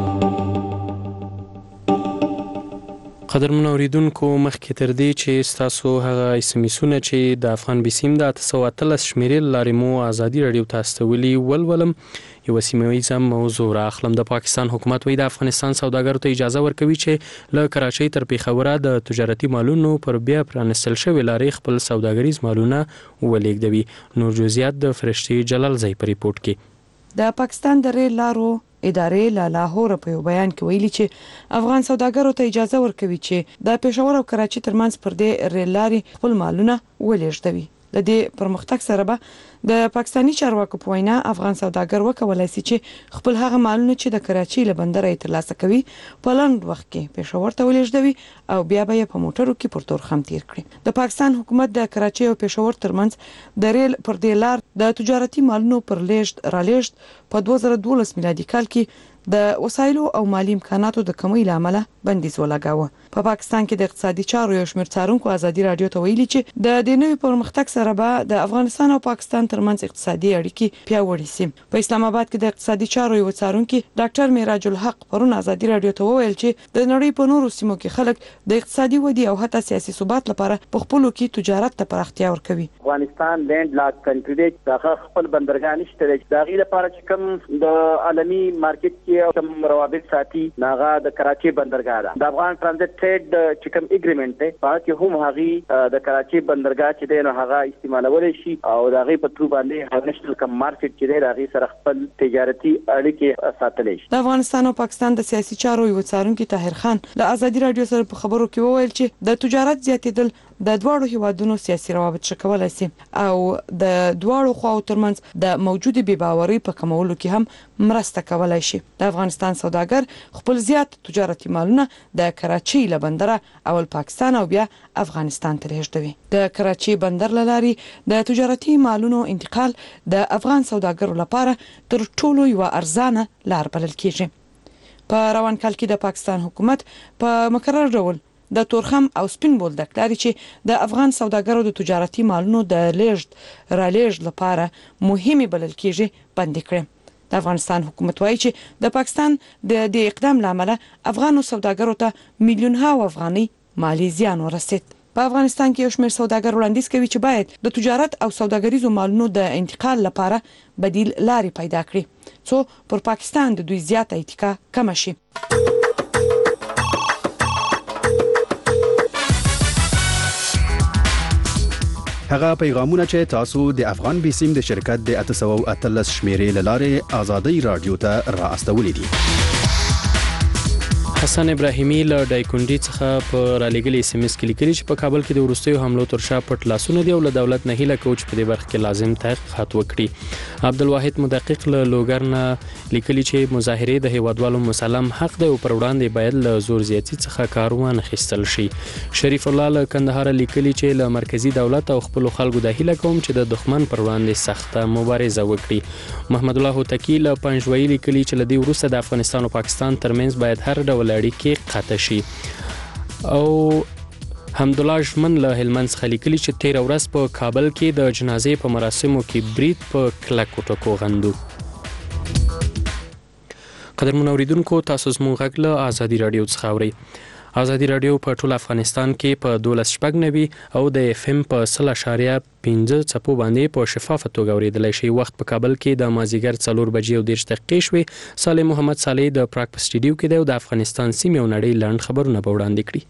قدرمن اوریدونکو مخکې تر دې چې ستاسو هغه اسمیسونه چې د افغان بیسیم د اته سوه اتلس شمیرې لارې مو ازادي راډیو ته استولي ولولم یو سیمه موضوع را اخلم. د پاکستان حکومت وی د افغانستان سوداګرو ته اجازه ورکوي چې له کراچۍ تر پیښوره د تجارتي مالونو پر بیا پرانستل شوی لارې خپل سوداګریز مالونه ولېږدوي. نور جزئیات د فرشتي جلال زئی په ریپورت کې. د پاکستان د ریل لارو ادارې له لاهور په یو بیان کې ویلي چې افغان سوداګرو ته اجازه ورکوي چې د پېښور او کراچۍ ترمنځ پر دې ریل لارې خپل مالونه ولېږدوي. د دې پرمختګ سره به د پاکستاني چارواکو په وینا افغان سوداګر وکولای شي چې خپل هغه مالونه چې د کراچۍ له بندر یې ترلاسه کوي په لنډ وخت کې پېښور ته ولېږدوي او بیا به یې په موټرو کې پر تورخم تیر کړي. د پاکستان حکومت د کراچۍ او پېښور ترمنځ د ریل پر دې لار د تجارتي مالونو پر لیږد رالېږد په دوه زره دولس میلادي کال کې د وسایلو او مالی امکاناتو د کمی لامل بندیز ولګاوه. په پاکستان کې د اقتصادي چارو یو شمېر څارونکو ازادي راډیو ته ویلي چې د دې نوي پرمختګ سره به د افغانستان او پاکستان ترمنځ اقتصادي اړیکې پیاوړې شي. په اسلام آباد کې د اقتصادي چارو یو څارونکي ډاکټر معراج الحق پرون ازادي راډیو ته وویل چې د نړۍ په نورو سیمو کې خلک د اقتصادي ودې او حتی سیاسي ثبات لپاره په خپلو کې تجارت ته پراختیا ورکوي. افغانستان لینډ لاک کنټری دی، دغه خپل بندرګاه نشته دی. د هغې لپاره چې کوم د عالمي مارکیټ کې کوم روابط ساتي ناغه د کراچۍ بندرګاه ده. د افغان ترانزیت ټریډ چې کوم اګریمنت دی په کې هم هغه د کراچۍ بندرګاه چې دی نو هغه استعمالول شي او د هغې په ترو باندې نېشنل کم مارکیټ چې دی د هغې سره خپل تجارتي اړیکې ساتلی شي. د افغانستان او پاکستان د سیاسي چارو یو څارونکي طاهر خان له ازادي راډیو سره په خبرو کې وویل چې د تجارت زیاتېدل د دواړو هیوادونو سیاسي روابط ښه کولای شي او د دواړو خواو ترمنځ د موجوده بې باورۍ په کمولو کې هم مرسته کولای شي. د افغانستان سوداګر خپل زیات تجارتي مالونه د کراچۍ له بندره اول پاکستان او بیا افغانستان ته لېږدوي. د کراچۍ بندر له لارې د تجارتي مالونو انتقال د افغان سوداګرو لپاره تر ټولو یوه ارزانه لار بلل کیږي. په روان کال کې د پاکستان حکومت په مکرر ډول د تورخم او سپین بولدک لارې چې د افغان سوداګرو د تجارتي مالونو د لیږد رالېږد لپاره مهمې بلل کیږي بندې کړې. د افغانستان حکومت وایي چې د پاکستان د دې اقدام له امله افغانو سوداګرو ته میلیونها افغانۍ مالی زیان ورسید. په افغانستان کې یو شمېر سوداګر وړاندیز کوي چې باید د تجارت او سوداګریزو مالونو د انتقال لپاره بدیل لارې پیدا کړي څو پر پاکستان د دوی زیاته اتکا کمه شي. هغه پیغامونه چې تاسو د افغان بیسیم د شرکت د اته سوه اتلس شمیرې لاره آزادۍ رادیو ته را استولې دي. حسن ابراهیمی له ډایکونډي څخه په رالېږلي اس ام اس کې لیکلي چې په کابل کې د وروستیو حملو تر شا پټ لاسونه دي او له دولت نه هیله کوي چې په دې برخه کې لازم تحقیقات وکړي. عبدالواحد مدقق له لوګر نه لیکلي چې مظاهرې د هیوادوالو مسلم حق دی او پر وړاندې باید له زور زیاتي څخه کار وانخیستل شي. شریف الله له کندهار لیکلي چې له مرکزی دولت او خپل خلکو د هیله کوم چې د دښمن پر وړاندې سخته مبارزه وکړي. محمد الله هوتکی له پنځوي لیکلي چې له دې وروسته د افغانستان او پاکستان ترمنځ باید هر ډول اړیکې قطع شي. او حمدالله ژمن له هلمند څخه لیکلي چې تېره ورځ په کابل کې د جنازې په مراسمو کې برید په کلکو ټکو غندو. قدرمن اوریدونکو، تاسو زموږ غږ له ازادي راډیو څخه اورئ. ازادي راډیو په ټول افغانستان کې په دولس شپږ نوي او د اف ام په سل اشاریه پنځه څپو باندې په شفافه توګه اورېدلی شي. وخت په کابل کې د مازدیګر څلور بجې او دېرش دقیقې شوې. صالح محمد صالح د پراګ په سټډیو کې دی او د افغانستان سیمې او نړۍ لنډ خبرونه به وړاندې کړي.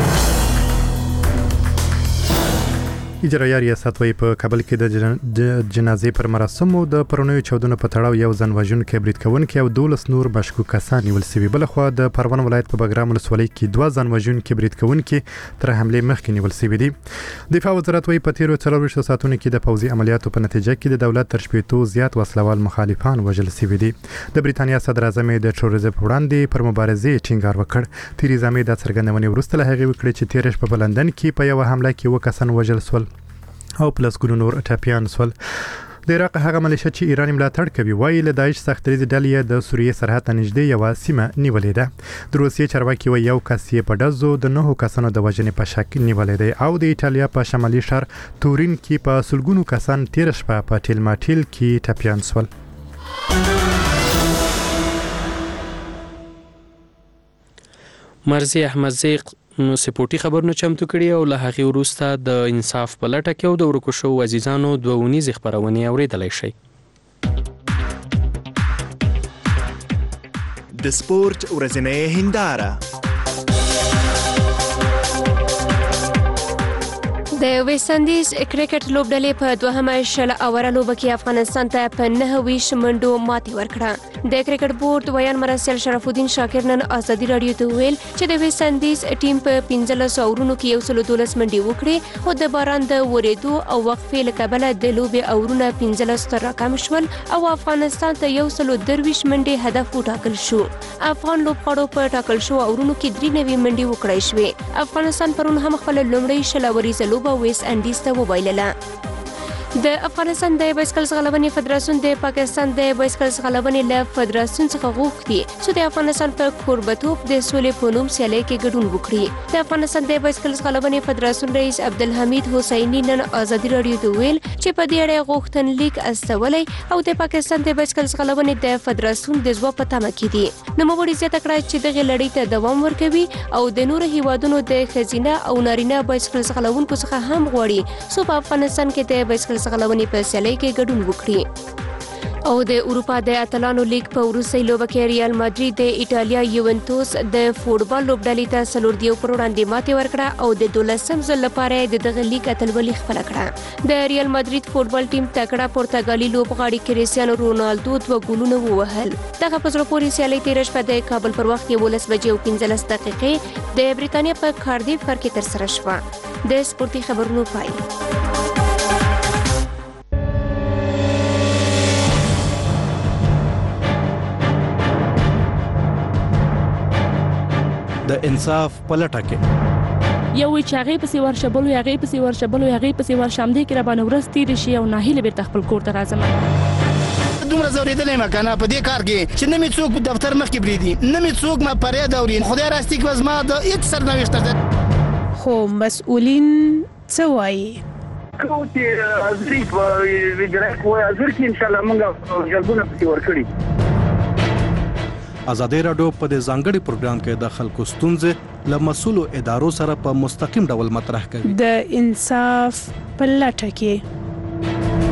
اجرایه ریاست وايي په کابل کې د جنازې پر مراسمو د پرونیو چاودنو په تړاو یو ځان وژونکی برید کوونکی او دولس نور مشکوک کسان نیول شوي. بلخوا د پروان ولایت په بګرام ولسوالۍ کې دوه ځان وژونکي برید کوونکي تر حملې مخکې نیول شوي دي. دفاع وزارت وايي په تیرو څلورویشتو ساعتونو کې د پوځي عملیاتو په نتیجه کې د دولت تر شپېتو زیات وسلوال مخالفان وژل شوي دي. د بریتانیا صدر اعظم د ټروریزم په وړاندې پر مبارزې ټینګار وکړ. تیریزا مې د څرګندونې وروسته له هغې وکړې چې تېره شپه په لندن کې په یوه حمله کې اووه کسان وژل شول او پلسګونو نور ټپیان شول. د عراق هغه ملیشه چې ایران ملاتړ کوي وایي له داعش سخت دریځ ډلې د سوریې سرحد ته نږدې یوه سیمه نیولې ده. د روسیې چارواکي وایي یو کس یې په ډزو د نهو کسانو د وژنې په شک نیولی دی. او د ایټالیا په شمالي ښار تورین کې په سلګونو کسان تېره شپه په ټیلماټیل کې ټپیان شول. مرزي احمدزی نو سپورټي خبرونه چمتو کړي او له هغې وروسته د انصاف په لټه کې او د ورکو شوو عزیزانو دوه اونیزې خپرونې اورېدلی شئ. د سپورت ورځنۍ هنداره. د ویسټ اندیز کرکټ لوبډلې په دوهمه شل اوره لوبه کې افغانستان ته په نهه ویشت منډو ماتې ورکړه. د کرکټ بورډ ویان مرسل شرف الدین شاکر نن ازادي راډیو ته ویل چې د ویسټ اندیز ټیم په پنځلس اورونو کې یو سل دولس منډې وکړې، خو د باران د ورېدو او وقفې له کبله د لوبې اورونه پنځلس ته راکم شول او افغانستان ته یو سل درویشت منډې هدف وټاکل شو. افغان لوبغاړو په ټاکل شو اورونو کې درې نوي منډې وکړای شوې. افغانستان پرون هم خپل لومړی شل اوریزه لوبه ویسټ اندیز ته وبایلله. د افغانستان د بایسکل ځغلونې فدراسیون د پاکستان د بایسکل ځغلونې له فدراسیون څخه غوښتي چې د افغانستان په کوربتوب د سولې په نوم سیالۍ کې ګډون وکړي. د افغانستان د بایسکل ځغلونې فدراسیون رئیس عبدالحمید حسیني نن ازادي راډیو ته ویل چې په دې اړه غوښتنلیک استولی او د پاکستان د بایسکل ځغلونې د فدراسیون د ځواب په تمه کې دي. نوموړي زیاته کړه چې دغې لړۍ ته دوام ورکوي او د نورو هیوادونو د ښځینه او نارینه بایسکل ځغلونکو څخه هم غواړي څو په افغانستان کې د بایسکل ځغلونې په سیالۍ کې ګډون وکړي. او د اروپا د اتلانو لیگ په وروستۍ لوبه کې ریال مادرید د ایټالیا یوونتوس د فوټبال لوبډلې ته څلور دیو پر وړاندې ماتې ورکړه او د دولسم ځل لپاره د دغه لیگ اتلولي خپله کړه. د ریال مادرید فوټبال ټیم تکړه پرتګالي لوبغاړي کریستیانو رونالدو دوه ګولونه ووهل. دغه په زړه پورې سیالۍ تېره شپه د کابل پر وخت یولس بجې او پنځلس دقیقې د بریتانیا په کاردیف ښار کې ترسره شوه. د سپورتي خبرونو پای. د انصاف په لټه کې یو چې هغه پسې ورشبلو هغه پسې ورشبلو هغه پسې ورشمدې کې را باندې ورځ تیر شي او ناهیله بیرته خپل کور ته راځم. دومره زوریدلې ما کنه په دې کار کې چې نه می څوک په دفتر مخ کې بریدي، نه می څوک ما پرې دا ورین خدای راستي کې وزما د هیڅ سرنوشت ده. خو مسؤلین څه وایي؟ کو چې ازري په ویډرا کوه ازر کې ان شاء الله موږ جلبونه پسې ورکړي. ازادي راډیو په دې ځانګړي پروګرام کې د خلکو ستونزې له مسؤلو ادارو سره په مستقیم ډول مطرح کوي. د انصاف په لټه کې.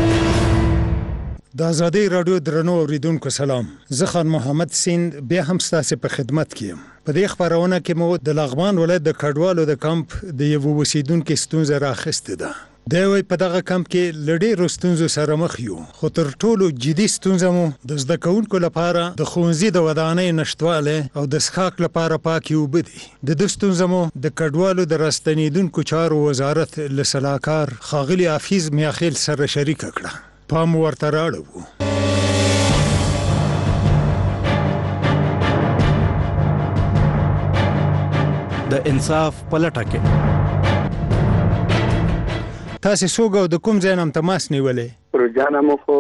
د ازادي راډیو درنو اوریدونکو سلام. زه خان محمد سیند بیا هم ستاسو په خدمت کې یم. په دې خبرونه کې مو د لغمان ولایت د کډوالو د کمپ د یو اوسیدونکو ستونزه راخسته ده. دا وی په دغه کمپ کې لړې ستونزو سره مخ یو، خو تر ټولو جدي ستونزه مو د زده کوونکو لپاره د ښوونځي د ودانۍ نشټواله او د څښاک لپاره پاکي اوبه دي. د دې ستونزه مو د کډوالو د راستنیدونکو چارو وزارت له سلاکار ښاغلي حافظ میاخیل سره شریک کړه. پام ورته راړو. د انصاف په لټه کې. تاسو څوک او د کوم ځای نام تماس نیولې؟ پروژه مو خو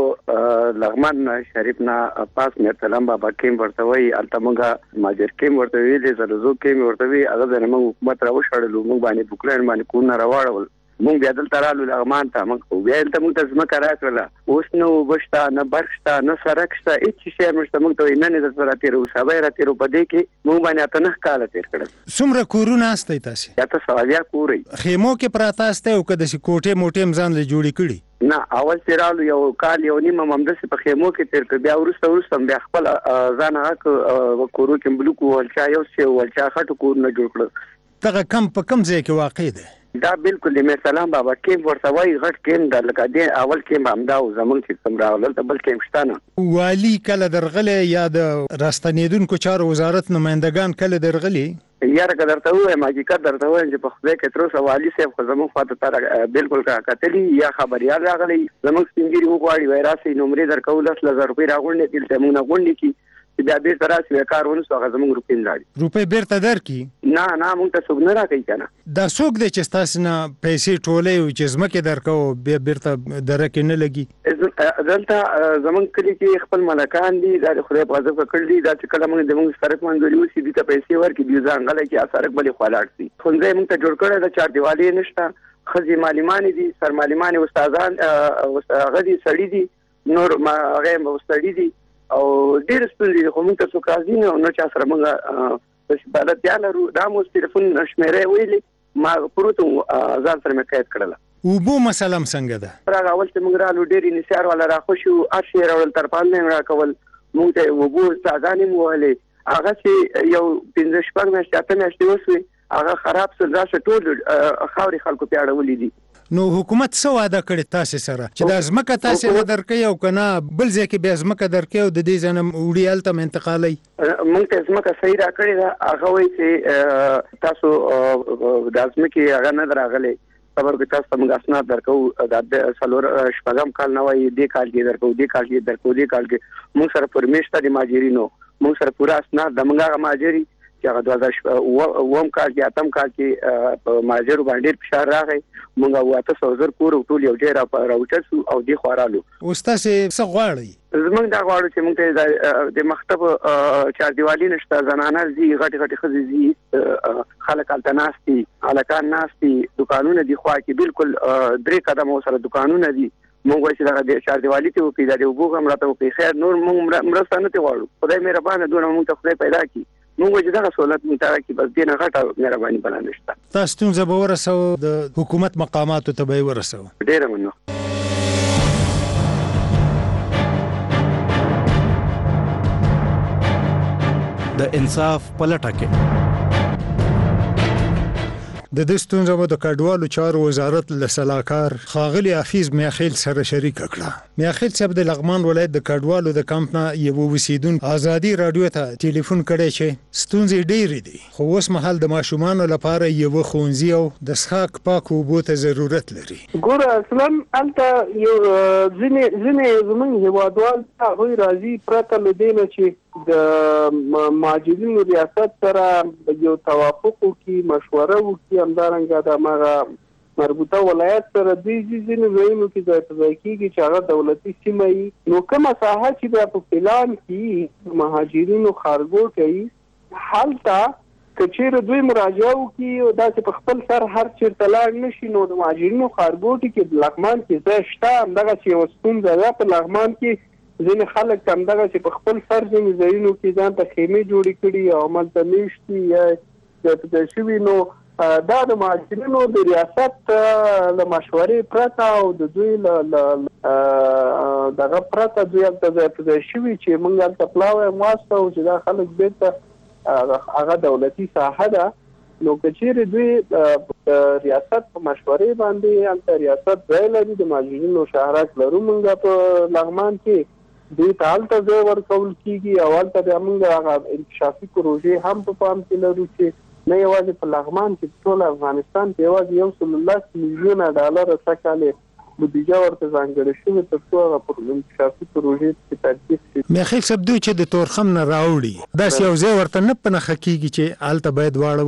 لغمان شریف نه پاس مرتلم بابا کیم ورته وی التمغه ماجر کیم ورته وی د زلزو کیم ورته وی هغه د موږ حکومت راو شړلو موږ باندې بوکلین باندې کو نه راوړل مونږ بیا دلته رالو لغمان ته موږ بیا دلته موږ ته ځمکه راکړله اوس نو وبشته نه برق شته نه سړک شته هېڅ شی نشته موږ ته نه نه درته راتېرو سبا یې راتېرو په دې کې موږ باندې اته نهه کاله تېر کړل څومره کورونه هستئ تاسې اته سوه اویا کور یې خیمو کې پراته هستئ او که داسې کوټې موټې هم ځان له جوړې کړي نه اول چې رالو یو کال یو نیم هم همداسې په خیمو کې تېر کړ بیا وروسته وروسته بیا خپل ځان هغه کورو کې ملوک ولچا یو څه ولچا خټو کورونه جوړ کړل دغه کم په کم ځای کې واقع دی دا بالکل د سلام بابا کیم ورته وای غټ کیم د لکه دی اول کیم همدا او زمونږ چې کوم راغلل ته بل کیم شته نه والی کله درغله یا د راستنیدونکو چارو وزارت نمائندگان کله درغلي یاره که درته وایم حقیقت درته وایم چې په خدای کې تر اوسه والي صاحب خو زموږ خواته تا بالکل کتلي یا خبریال راغلی زموږ سپین ږیري وغواړي وایي راسئ نمرې درکوو لس لس زره روپۍ راغونډې دلته موږ نه غونډې کړي چې بیا بیرته راسي وایي کار ونسو هغه زموږ روپۍ نه راړي روپۍ بیرته درکړي نه نه موږ ته څوک نه راکوي که نه دا څوک دی چې ستاسې نه پیسې ټولوي او چې ځمکې درکوو بیا بیرته دره کې نه لګي دلته زموږ کلي کې خپل ملکان دي دا د خدای په غضب کړي دي دا چې کله موږ د موږ سړک منځوري وسي دوی ته پیسې ورکړي دوی ځان غلی کړي سړک بلې خوا لاړ شي ښوونځی موږ ته جوړ کړی ده چاردیوالي یې نشته ښځې معلمانې دي سرمعلمانې استادان هغه دي سړي دي نور هغه استادي دي او ډېر ستونزې دي خو موږ ته څوک راځي نه او نه چا سره موږ په بلدتیا لرو دا مو ټلیفون شمېره ویلې ما پروت ځان سره مې قید کړله اوبو مسله هم څنګه ده راغه اول چې موږ رالو ډېر انحصار والا راخوشي وو هر شی یې راوړل ترپال نه یې راکول موږ ته اوبو څاګانې مو وهلې هغه چې یو پنځه شپږ میاشتې اته میاشتې وسوې هغه خراب سول راسه ټول خاورې خلکو پې اړولې دي نو حکومت څه وعده کړې تاسې سره چې دا ځمکه تاسې نه درکوي او که نه بل ځای کې بیا ځمکه درکوي او د دې ځای نه وړي هلته م انتقالوي موږ ته ځمکه صحیح راکړې ده هغه وایي چې تاسو دا ځمکې هغه نه ده راغلی خبر کې تاسو ته موږ اسناد درکوو دا څلور شپږم کال نه وایي دې کال کې درکوو دې کال کې درکوو دې کال کې موږ سره پرمیش ته د ماجرینو موږ سره پوره اسناد د موږ هغه ماجري چې هغه دوه هزار اووم کال کې اتم کال کې په ماجرو باندې ډېر فشار راغی موږ او اته سوه زر کور ټول یو ځای راوچت سو او دې خوا رالو اوس تاسې څه غواړئ زموږ دا غواړو چې موږ ته د مکتب چاردیوالي نشته زنانه ځي غټې غټې ښځې ځي خلک هلته ناست دي هلکان ناست دي دوکانونه دي خوا کې بالکل درې قدمه ورسره دوکانونه دي موږ وایي چې دغه چاردیوالي ته وکړي دا د اوبو هم راته وکړي خیر نور موږ مرسته نه ترې غواړو خدای مهربانه دونه موږ ته خدای پیدا کړي موږ وایو چې دغه سهولت موږ ته راکړي بس دې نه غټه مهرباني بله نشته دا ستونزه به ورسوو د حکومت مقاماتو ته به یې ورسوو ډېره مننه د انصاف په لټه کې د دې ستونزو د کډوالو چارو وزارت له سلاکار خاغلی حفیظ میاخیل سره شریک کړه میاخیل صاحب د لغمان ولایت د کډوالو د کمپ نه یو وسیدون ازادي رادیو ته ټلیفون کړی چې ستونزې ډېرې دي خو اوس مهال د ماشومانو لپاره یو ښوونځي او د څښاک پاکو اوبو ته ضرورت لري ګوره اصلا هلته یو ځینې ځینې زموږ هېوادوال هغوی راځي پرته له دې نه چې د مهاجرینو ریاست سره یو توافق وکړي مشوره وکړي همدارنګه د هماغه مربوطه ولایت سره دوی ځینې ځایونو کې ځای په ځای کېږي چې هغه دولتي سیمه وي نو کومه ساحه چې بیا په پلان کې مهاجرینو خارګوټی وي هلته که چېرې دوی مراجعه وکړي او داسې په خپل سر هر چېرته لاړ نه شي نو د مهاجرینو خارګوټي کې لغمان کې ځای شته همدغسې یوه ستونزه ده په لغمان کې ځینې خلک همدغه چې په خپل سر ځینې ځایونو کې ځان ته خیمې جوړې کړي او هملته میشت دي یا ځای په ځای شوي نو دا د مهاجرینو د ریاست له مشورې پرته او د دوی له دغه پرته دوی هلته ځای په ځای شوي چې موږ هلته پلاوی واستوو چې دا خلک بېرته هغه دولتي ساحه ده نو که چېرې دوی د ریاست په مشورې باندې هلته ریاست ځای لري د مهاجرینو شهرک لرو موږ په لغمان کې دوی ته هلته ځای ورکول کېږي او هلته بیا موږ هغه انکشافي پروژې هم په پام کې لرو چې نه یوازې په لغمان کې ټول افغانستان کې یوازې یو سل لس میلیونه ډالره سږکال بودیجه ورته ځانګړې شوې تر څو هغه انکشافي پروژې پکې تطبیق شي. میاخیل صاحب دوی چې د تورخم نه راوړي داسې یو ځای ورته نه په نښه کېږي چې هلته باید واړوئ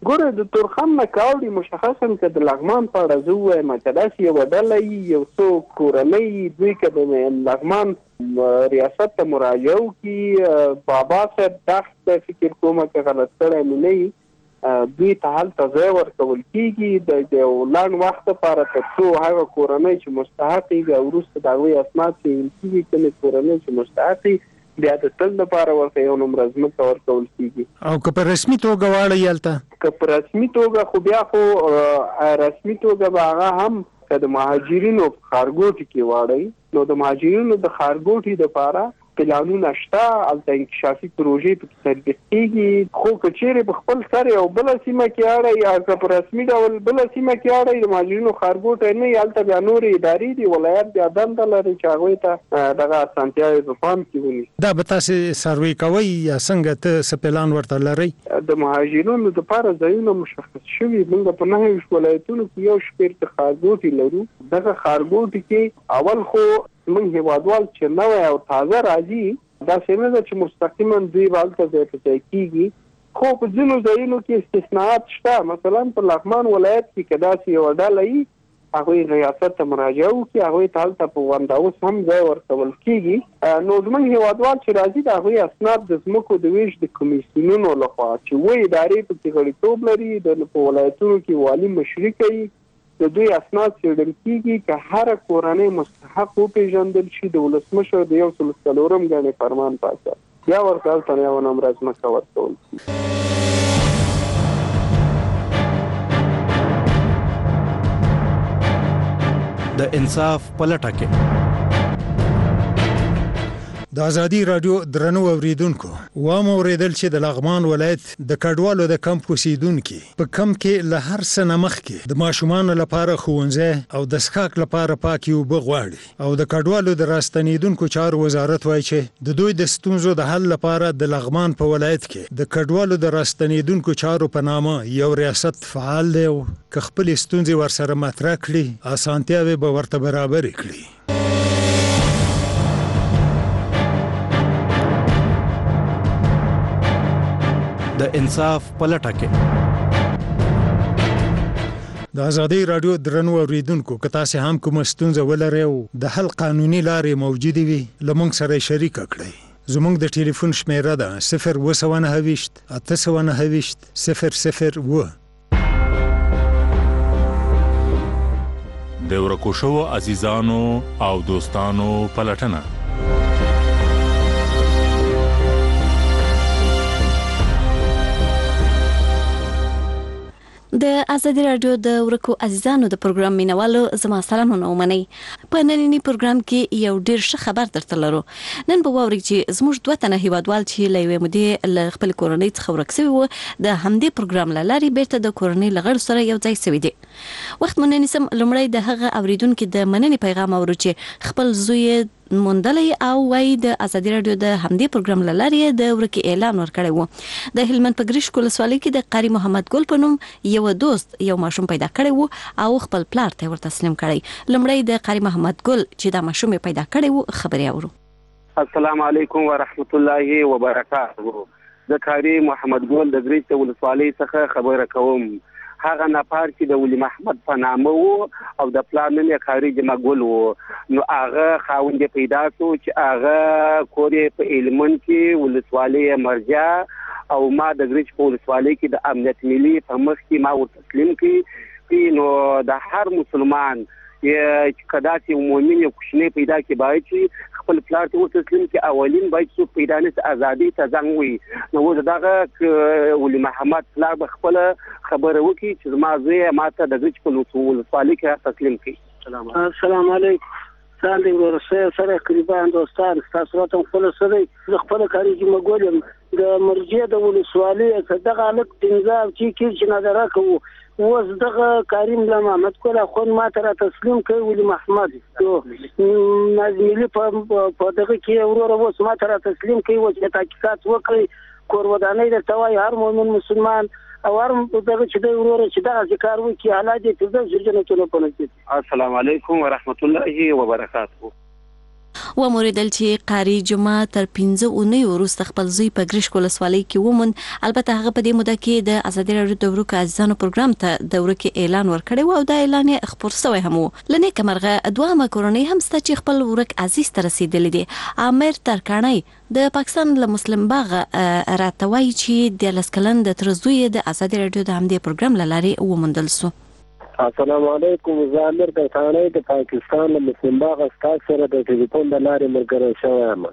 ګوره د تورخم نه کاوړي مشخصا که د لغمان په اړه زه ووایم چې داسې یوه ډله یو څو کورنۍ دوی که د لغمان ریاست ته مراجعه وکړي بابا صاحب دښت فکر کومه که غلط کړی مې نه وي دوی ته هلته ځای ورکول کېږي د یو لنډ وخت لپاره تر څو هغه کورنۍ چې مستحق وي بیا وروسته د هغوی اسناد څېړل کېږي کومې کورنۍ چې مستحق وي بیا د تل لپاره ورته یو نومره ځمکه ورکول کېږي او که په رسمي توګه واړئ هلته که په رسمي توګه خو بیا خو رسمي توګه به هغه هم که د مهاجرینو په ښارګوټي کې واړئ نو د مهاجرینو د ښارګوټي دپاره پلانونه شته هلته انکشافي پروژې پکې تطبیق کېږي خو که چیرې په خپل سر یو بله سیمه کې اړئ یا که په رسمي ډول بله سیمه کې اړئ د مهاجرینو ښارګوټی نه وي هلته بیا نورې ادارې دي ولایت بیا دنده لري چې هغوی ته دغه اسانتیاوې په پام کې ونیسي دا به تاسې سروې کوئ یا څنګه ته څه پلان ورته لرئ د مهاجرینو دپاره ځایونه مشخص شوي موږ په نهه ویشت ولایتونو کې یو شمېر ته ښارګوټي لرو دغه ښارګوټي کې اول خو موږ هیوادوال چې نوی او تازه راځي داسې نه ده چې مستقیما دوی به هلته ځای په ځای کېږي خو په ځینو ځایونو کې استثناءات شته مثلا په لغمان ولایت کې که داسې یوه ډله وي هغوی ریاست ته مراجعه وکړي هغوی ته هلته په ونډاوس هم ځای ورکول کېږي نو زموږ هیوادوال چې راځي د هغوی اسناد د ځمکو د ویش د کمیسیونونو لخوا چې اووه ادارې پکې غړیتوب لري د په ولایتونو کې والي مشري کوي د دوی اسناد څېړل کېږي که هره کورنۍ مستحق وپېژندل شي د ولسمشر د یو سل څلورم ګڼې فرمان په اساس بیا ورته هلته یوه نمره ځمکه ورکول کېږي د انصاف په لټه کې د ازادي رادیو درنو اوریدونکو و مو اوریدل چې د لغمان ولایت د کډوالو د کمپ اوسیدونکو په کمپ کې له هر څه نه مخکې د ماشومان لپاره ښوونځي او د څښاک لپاره پاکي اوبه غواړي او د کډوالو د راستنیدونکو چارو وزارت وایي چې د دوی د ستونزو د حل لپاره د لغمان په ولایت کې د کډوالو د راستنیدونکو چارو په نامه یو ریاست فعال دی او که خپل ستونزې ورسره مطرح کړي اسانتیاوې به ورته برابرې کړي د انصاف په لټه کې د ازادي رادیو درنو اوریدونکو که تاسو هم کوم ستونزه ولرئ او د حل قانوني لارې موجوده وي لمونږ سره شریک کړئ زموږ د ټلیفون شمیره ده صفر اووه سوه نهه ویشت اته سوه نهه ویشت صفر صفر اووه د ورکو شوو عزیزانو او دوستانو پلټنه د ازادي رادیو د ورکو عزیزانو د پروګرام مینوالو زما سلامونه ومنئ په نننی پروګرام کې یو ډیر ښه خبر درته لرو نن به واورئ چې زموږ دوه تنه هیوادوال چې له یوې مودې له خپل کورنۍ څخه ورک شوي وو د همدې پروګرام له لارې بیرته د کورنۍ له غړو سره یو ځای شوي دي وخت مو نه نیسم لومړی د هغه اوریدونکو د مننې پیغام اورو چې خپل زوی موندلې او وايي د ازادي رادیو د همدې پروګرام له لارې د ورکې اعلان ورکړی وو د هلمند په ګریش ولسوالۍ کې د قاری محمد ګل په نوم یو دوست یو ماشوم پیدا کړی وو او خپل پلار ته ورته تسلیم کړی لومړی د قاری محمد ګل چې دا ماشوم پیدا کړی وو خبري اورو السلام علیکم ورحمت الله وبرکاته د قاری محمد ګل د ګریش ولسوالۍ څخه خبره کوم هغه نفر چې د ولی محمد په نامه وو او د پلان نوم یې قاری جمګل وو نو هغه خاوند پیدا شو چې هغه کورې په هلمند کې ولسوالۍ مرجع او ما د ګریش په ولسوالۍ کې د امنیت ملي په مخ کې ما ورته تسلیم کړي نو د هر مسلمان چې کداسي عمومي یو کوچنی پیدا کې باید چې خپل پلار ته ورته تسلیم کړي اولین باید څوک پیدا نس ازادي ته ځان وي نو دغه ولی محمد پلار به خپل خبره وکړي چې ما زوی ماته د ګریش په ولسوالۍ کې تسلیم کړي السلام علیکم سلام ورسره سره قریبان دوستان تاسو راته خپل سره زه خپل کاری چې مګولم د مرجع د ولسوالۍ دغه الک تنظیم چې کې نظر کوو وز دغه کریم له محمد کوله خو ما ته تسلیم کوي ولی محمد نازلی په دغه کې ورور وس ما ته تسلیم کوي چې تحقیقات وکړي کور ودانۍ د توای هر مؤمن مسلمان او هر دغه چې د ورور چې د ذکر وکي حالات دې تاسو جنتونه پنځه السلام علیکم ورحمت الله وبرکاته و موریدل چې قاری جمعه تر پنځه اونۍ وروسته خپل زوی په ګریشک ولسوالۍ کې وموند. البته هغه په دې موده کې د ازادي راډیو د ورکو عزیزانو پروګرام ته د ورکو اعلان ورکړی و او دا اعلان یې خپور شوی هم و. لنې کمرغه دوه کورنۍ هم ست چې خپل ورک عزیز ته رسیدلې دي. عامر ترکانی د پاکستان له مسلم باغ راتوي چې د لسکلن د ترزوی د ازادي راډیو د همدې پروګرام لاري ومندل سو. السلام علیکم. زامر د ثاني د پاکستان له مسلم باغ استاد سره د ټلیفون د لارې مرګره شوم.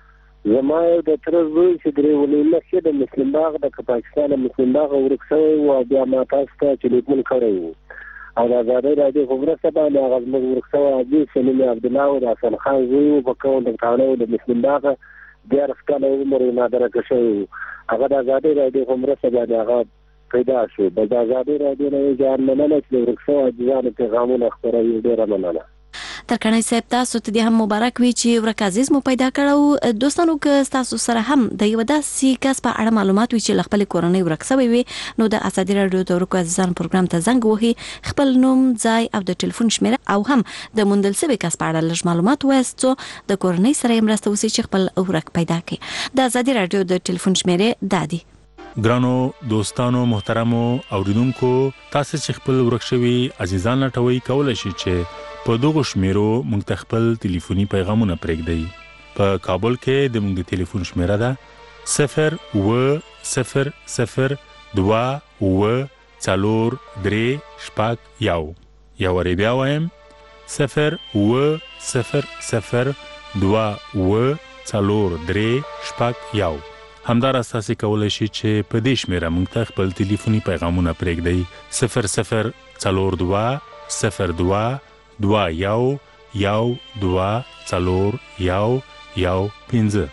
زما د ترزوی چې درې ولې مخکې د مسلم باغ د پاکستان له مسلم باغ ورکسوي او بیا ما تاسو ته ټلیفون کړی او د ازادي راډیو خبره سبا نه غوښمن ورکسوي عبد سلیم عبد الله او حسن خان زوی په کوم د ثاني د مسلم باغ د رسکانو عمر نه درکه شوی. هغه د ازادي راډیو خبره سبا نه پیدا شو. د ازادي راډیو نه ځان مننه چې ورکسو ځان پیغامونه خبروي. ډیره مننه. ترکانی صاحب تاسو ته هم مبارک وي چې ورک عزیز مو پیدا کړو. دوستانو که تاسو سره هم د یو داسې کس په اړه معلومات وي چې خپل کورنۍ ورک سوی وي نو د ازادي راډیو د ورکو عزیزان پروګرام ته زنګ وهي، خپل نوم، ځای او د ټلیفون شمیره او هم د موندل سوي کس په اړه لږ معلومات وایستو د کورنۍ سره مرسته وسی چې خپل ورک پیدا کړي. د ازادي راډیو د ټلیفون شمیره دادي. ګرانو دوستانو محترمو اوریدونکو، تاسو چې خپل ورک شوي عزیزان لټوي کولای شئ چې په دغه شمیرو موږ خپل ټلیفوني پیغامونه پرېږدئ. په کابل کې د موږ د ټلیفون شمیره ده صفر و صفر صفر دوه و څلور درې شپږ یو. یو وری بیا وایم صفر و صفر صفر دوه و څلور درې شپږ یو. همدار اساسي کولای شي چې په دې شمیره موږ ته خپل ټلیفوني پیغامونه پرېږدئ. صفر صفر څلور دوه صفر دوه دوه یو یو دوه څلور یو یو پنځه.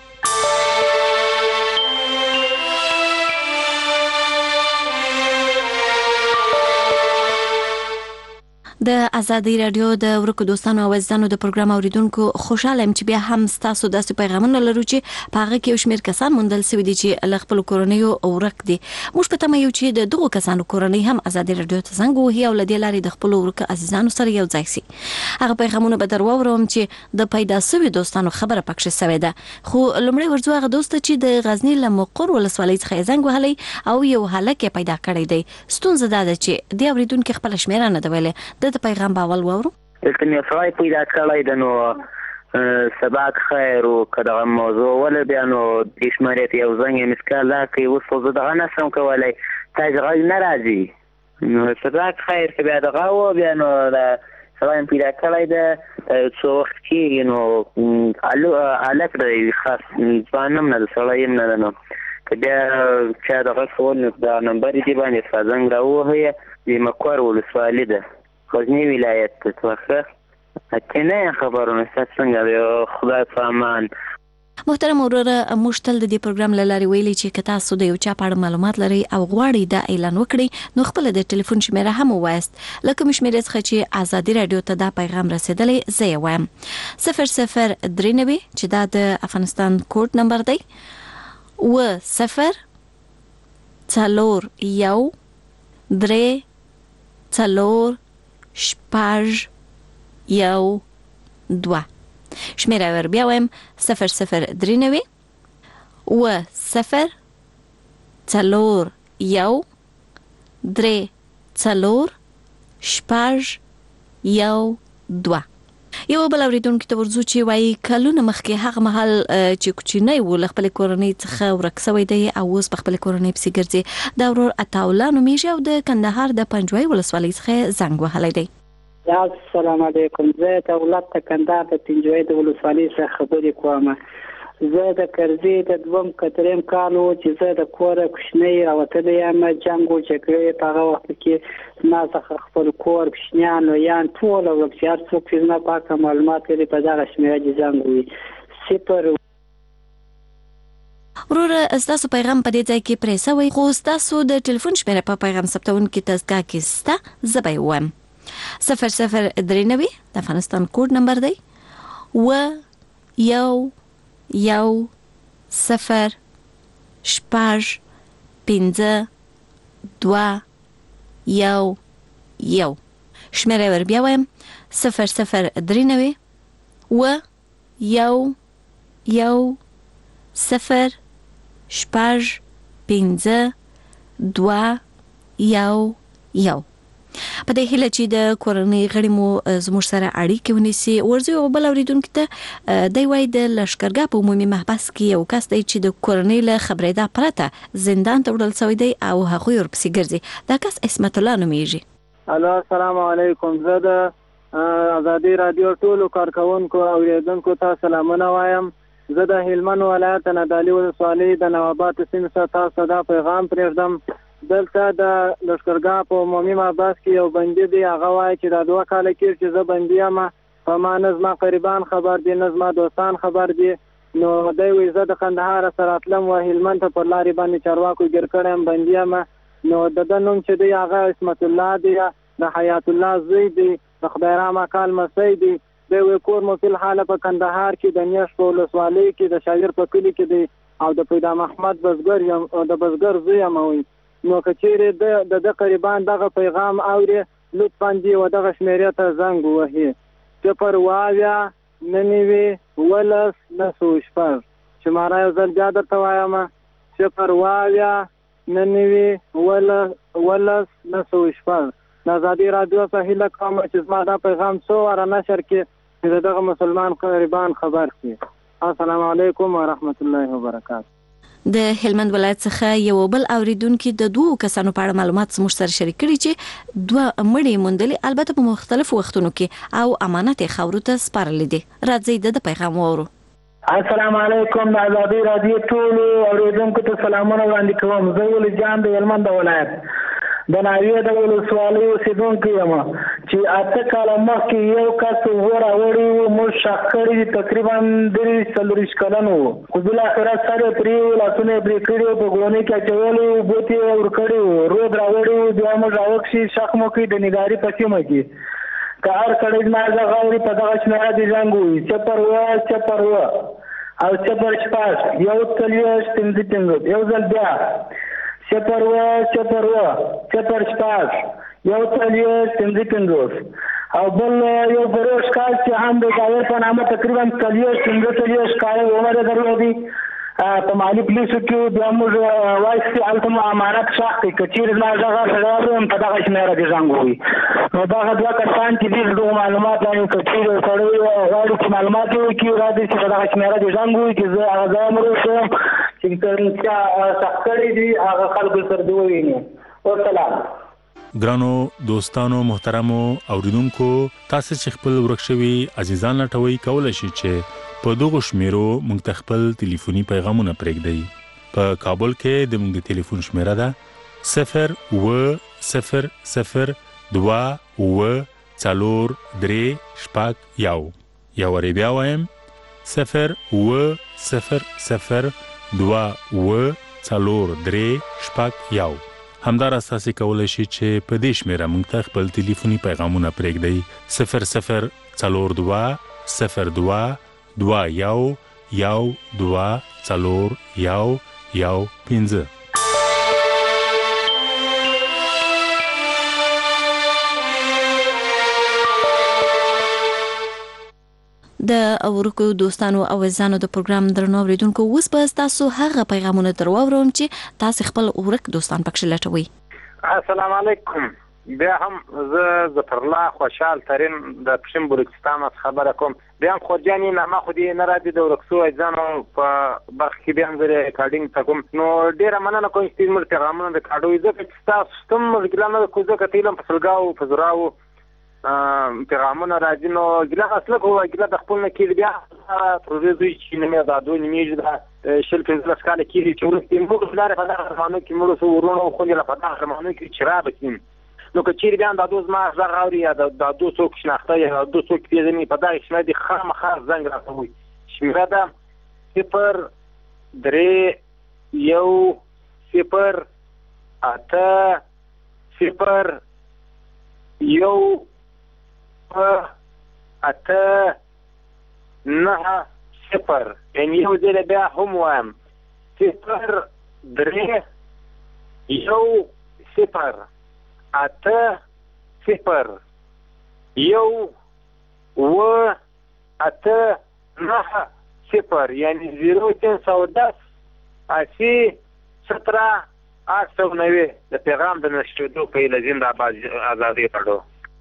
د ازادي راډیو د ورکو دوستانو او عزیزانو د پروګرام اوریدونکو خوشاله یم چې بیا هم تاسو داسې پیغامونه لرو چې په هغه کې یو شمېر کسان موندل سوي دي چې له خپل کورنیو ورک دي. موږ په تمه یو چې د دغو کسانو کورنۍ هم ازادي راډیو ته زنګ وهي او له دې لارې د خپل ورک عزیزانو سره یو ځای سي. هغه پیغامونه به در واورم چې د پیدا سوي دوستانو خبره پکښې سوې ده. خو لومړی ورځو هغه دوست چې د غزنی له مقر ولسوالۍ څخه زنګ وهلی او یو هلک پیدا کړی دی. ستونزه دا ده چې د اوریدونکو خپل شمیره نه ده ویلې. د پیغام باول وورو دلته مې سړی پیدا کړی د نو سباک خیر او کدغه موضوع ول بیا نو د شمارې یو ځنګ مسکال لا کوي اوس خو دغه نه سم کولای تاج غږ نه راځي نو سباک خیر بیا دغه و بیا نو سړی پیدا کړی د څو وخت کې نو الو الک د خاص ځانم نه سړی نه نو کله چې دغه فون د نمبر دی باندې څنګه راوهي د مکوار ولسوالۍ ده غزنی ولایت ته توخه اته خبرونه څنګه خدای په امان. محترم وروره موږ تل د دې پروګرام لاري ویلي چې که تاسو د یو چا په اړه معلومات لرئ او غواړئ دا اعلان وکړئ نو خپل د ټلیفون شمیره هم ووایست. لکه شمیره څخه چې ازادي راډیو ته دا پیغام رسیدلی زه یې وایم صفر صفر درې نوي چې دا د افغانستان کوډ نمبر دی و صفر څلور یو درې څلور شپږ یو دوه. شمیره ور بیا وایم صفر صفر درې نوي و صفر څلور یو درې څلور شپږ یو دوه. یو بل اوریدونکو ته ورځو چې وایي کلونه مخکې هغه مهال چې کوچنی و له خپل کورنۍ څخه ورک سوی دی او اوس په خپل کورنۍ پسې ګرځي. دا ورور عطاالله نومیږي او د کندهار د پنجوایي ولسوالۍ څخه زنګ وهلی دی. السلام علیکم. زه د ولایت د کندهار د پنجوایي د ولسوالۍ څخه خبرې کوم. زه د کرزي د دوم کتریم کال و چې زه د کوره کوچنی راوتلی یم. جنګ و جګړې په هغه وخت کې ما څخه خپل کور کوچنیان یان ټول ورک شي. هر څوک چې زما پاکه معلومات لري په دغه شمیره دې زنګ ووهي. صفر وروره ستاسو پیغام په دې ځای کې پرې سوی خو ستاسو د ټلیفون شمیره په پیغام ثبتونکي تذکره کې سته. زه به یې وایم صفر صفر درې نوي د افغانستان کوډ نمبر دی و یو یو صفر شپږ پنځه دوه یو یو. شمیره ور بیا وایم صفر صفر درې نوي و یو یو صفر شپږ پنځه دوه یو یو. په دې هیله چې د کورنۍ غړي مو زموږ سره اړیکې ونیسي. ورځي او بل اوریدونکو ته دی وای د لشکرګاه په عمومي محبس کې یو کس دی چې د کورنۍ له خبرېدا پرته زندان ته وړل شوی دی او هغوی ورپسې ګرځي. دا کس اسمت الله نومیږي. الو السلام علیکم. زه د ازادي رادیو ټولو کارکونکو او اوریدونکو ته سلامونه وایم. زه د هلمند ولایت نادعلي ولسوالۍ د نواباد سیند څخه تاسو ته پیغام پرېږدم. دلته د لشکرګاه په عمومي محبس کې یو بندي دی. هغه وایي چې دا دوه کاله کېږي چې زه بندي یم، په ما نه زما قریبان خبر دي نه زما دوستان خبر دي. نو دی وایي زه د کندهار سره تلم و هلمند ته پر لارې باندې چارواکو ګیر کړی یم، بندي یم. نو د ده نوم چې دی هغه اسمت الله دی، د حیات الله زوی دی، د خدای رحم اکا لمسی دی. دی وایي کور مو فی الحال په کندهار کې د نیش په ولسوالۍ کې د شاګر په کلي کې دی او د پیدا محمد بزګر یم د بزګر زوی یم. وایي نو که چیرې د د قریبان دغه پیغام اوري لطفا دې و دغه شمیرې ته زنګ ووهي. صفر اویا نهه نوي ولس نهه سوه شپږ. شماره یو ځل بیا درته وایم، صفر اویا نهه نوي ولس نهه سوه شپږ. د ازادي رادیو څخه هیله کوم چې زما دا پیغام څو واره نشر کړي چې د دغه مسلمان قریبان خبر کړي. السلام علیکم ورحمت الله وبرکاته. د هلمند ولایت څخه یو بل اوریدونکو د دوه کسانو په اړه معلومات زموږ سره شریک کړي چې دوه مړي موندلي، البته په مختلفو وختونو کې، او امانت یې خاورو ته سپارلي دي. راځئ د پیغام واورو. السلام علیکم. د ازادي رادیو ټولو اوریدونکو ته سلامونه وړاندې کوم. زه ولي جان د هلمند ولایت د ناویه د ولسوالۍ اوسېدونکی یم چې اته کاله مخکې یو کس اوبه راوړي وو، موږ ښخ کړي دي، تقریبا درې څلوېښت کلن وو، خو بالاخره سر یې پرې وو، لاسونه یې پرې کړي وو، په ګولۍ کې اچولي وو، بوټي یې ورکړي وو، رود راوړي وو، بیا موږ راوکشي ښخ مو کړي د نګاري په سیمه کې. که هر سړی زما غږ اوري په دغه شمېره دې زنګ ووهي، صفر اووه صفر اووه او صفر شپږ یو څلوېښت پنځه پنځوس. یو ځل بیا صفر اووه صفر اووه صفر شپږ یو څلوېښت پنځه پنځوس. او بل یو فروش کال چې هم د جاوید په نامه تقریبا څلوېښت پنځه څلوېښت کاله عمر یې درلودی، په مالي پولیسو کې بیا موږ وایسي هلته مو امانت ښخ کړي. که چېرې زما غږ سړی یم په دغه شمېره دې زنګ ووهي. نو دغه دوه کسان چې دي دغه معلومات یعنې که چېرې سړی غواړي چې معلومات یې وکړي راځي چې په دغه شمېره دې زنګ ووهي چې زه هغه ځای م رسوم چې کوم چا ښخ کړي دي هغه خلکو سره دې وویني. والسلام. ګرانو دوستانو محترمو اوریدونکو، تاسو چې خپل ورک شوي عزیزان لټوي کولای شئ چې په دغه شمیرو موږ ته خپل ټلیفوني پیغامونه پرېږدئ. په کابل کې د موږ د ټلیفون شمیره ده صفر اووه صفر صفر دوه اووه څلور درې شپږ یو. یو وارې بیا وایم، صفر اووه صفر صفر دوه اووه څلور درې شپږ یو. همداراز تاسو کولای شئ چې په دې شمیره موږ ته خپل ټلیفوني پیغامونه پرېږدئ. صفر صفر څلور دوه صفر دوه دوه یو یو دوه څلور یو یو پنځه. د اورکو دوستانو او عزیزانو د پروګرام درنو اوریدونکو، اوس به تاسو هغه پیغامونه درواورم چې تاسو خپل اورک دوستان پکښ لټوي. السلام علیکم. بیا هم زه ظفر الله خوشحال ترین د پښین بلوچستان خبره کوم. بیا هم خورجاني نامه خو دې نه راځي د ورکسو اجزانو په برخه کې بیا هم زه ریکارډینګ ته کوم. نو ډېره مننه کوم چې موږ پیغامونه ریکارډوي، ځکه چې ستاسو شتون ګیله نه کوم، ځکه ته علم په سلګاو په زراو پیغامونه راځي. نو ګیله اصله کوم ګیله د خپل نه کېږي. بیا پروژې دوی چې نومې دا دوی نومېږي دا شل پنځلس کاله کېږي چې وروسته موږ لارې په دغه زمانو کې موږ څو ورونه خوندې په دغه زمانو کې چې رابطیم. نو که چیرې بیا دا دوی زما غږ اوري یا دا دوی څوک شناخته یا دا دوی څوک پېژني په دغه شمېره دې خامخا زنګ راته ووایي. شمېره ده صفر درې یو صفر اته صفر یو اته نهه صفر. یعنې یو ځل بیا هم وایم، صفر درې یو صفر اته صفر یو اووه اته نه صفر یعنی زیرو تین سو دس اسی سترہ آٹھ سو نوے د پیغام د نشریدو په هیله زنده‌باد ازادي راډیو.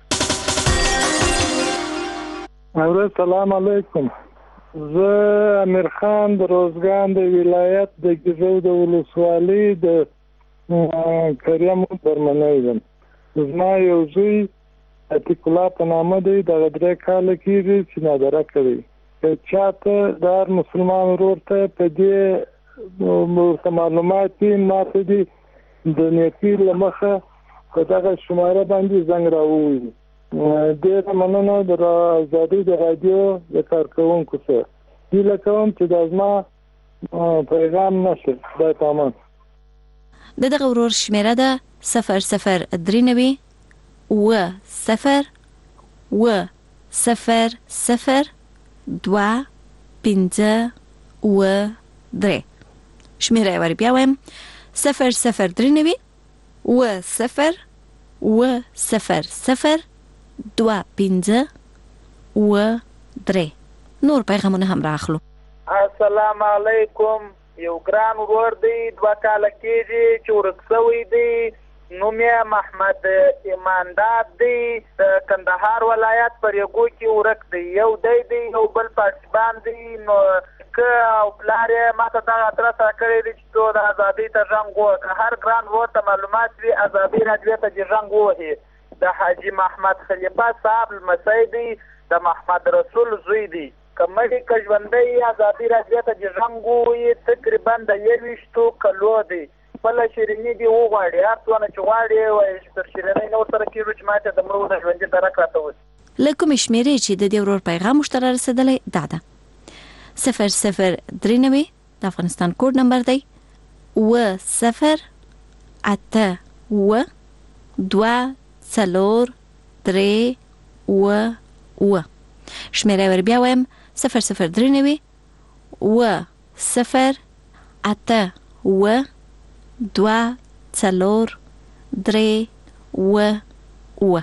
السلام علیکم. زه امیر خان د روزګان د ولایت د ګیزو د ولسوالۍ د کریم برمنی یم. زما یو زوی عتیق الله په نامه دی، دغه درې کاله کېږي چې نادره کوي. که چاته د هر مسلمان ورور ته په دې ورته معلومات دي، ماته دي د نیکۍ له مخه په دغه شماره باندې زنګ راووځي. ډېره مننه د ازادۍ د راډیو د کارکوونکو سره. هیله کوم چې دا زما پیغام نشي. خدای پامان. د دغه ورور شمیره ده صفر صفر درې نوي اوه صفر اوه صفر صفر دوه پنځه اوه درې. شمیره یې ور بیا وایم صفر صفر درې نوي اوه صفر اوه صفر صفر دوه پنځه اوه درې. نور پیغامونه هم راخلو. السلام علیکم. یو ګران ورور دی، دوه کاله کېږي چې ورک شوی دی. نوم یې محمد ایمانداد دی، د کندهار ولایت پر یګو کې ورک دی. یو دی دی یو بل پاکستان دی. نو که او پلار یې ماته دغه ادرس راکړی دی چې تو د ازادۍ ته زنګ ووهه. که هر ګران ورور ته معلومات وي ازادۍ راډیو ته دې زنګ ووهي. د حاجي محمد خلیفه صاحب لمسی دی، د محمد رسول زوی دی. که مړي که ژوندی ازادۍ راډیو ته دې زنګ ووهي. تقریبا د یویشتو کلو دی. خپله شیریني دې وغواړي، هر څونه چې غواړي وایي چې تر شیرینۍ نه ورسره کېږو چې ما ته د مړو د ژوندي درک راته وسي. له کومې شمېرې چې د دې ورور پیغام موږ ته رارسېدلی دا ده صفر صفر درې نوي د افغانستان کوډ نمبر دی اوه صفر اته اوه دوه څلور درې اوه اوه. شمېره ور بیا وایم صفر صفر درې نوي اوه صفر اته اوه دوه څلور درې اوه اوه.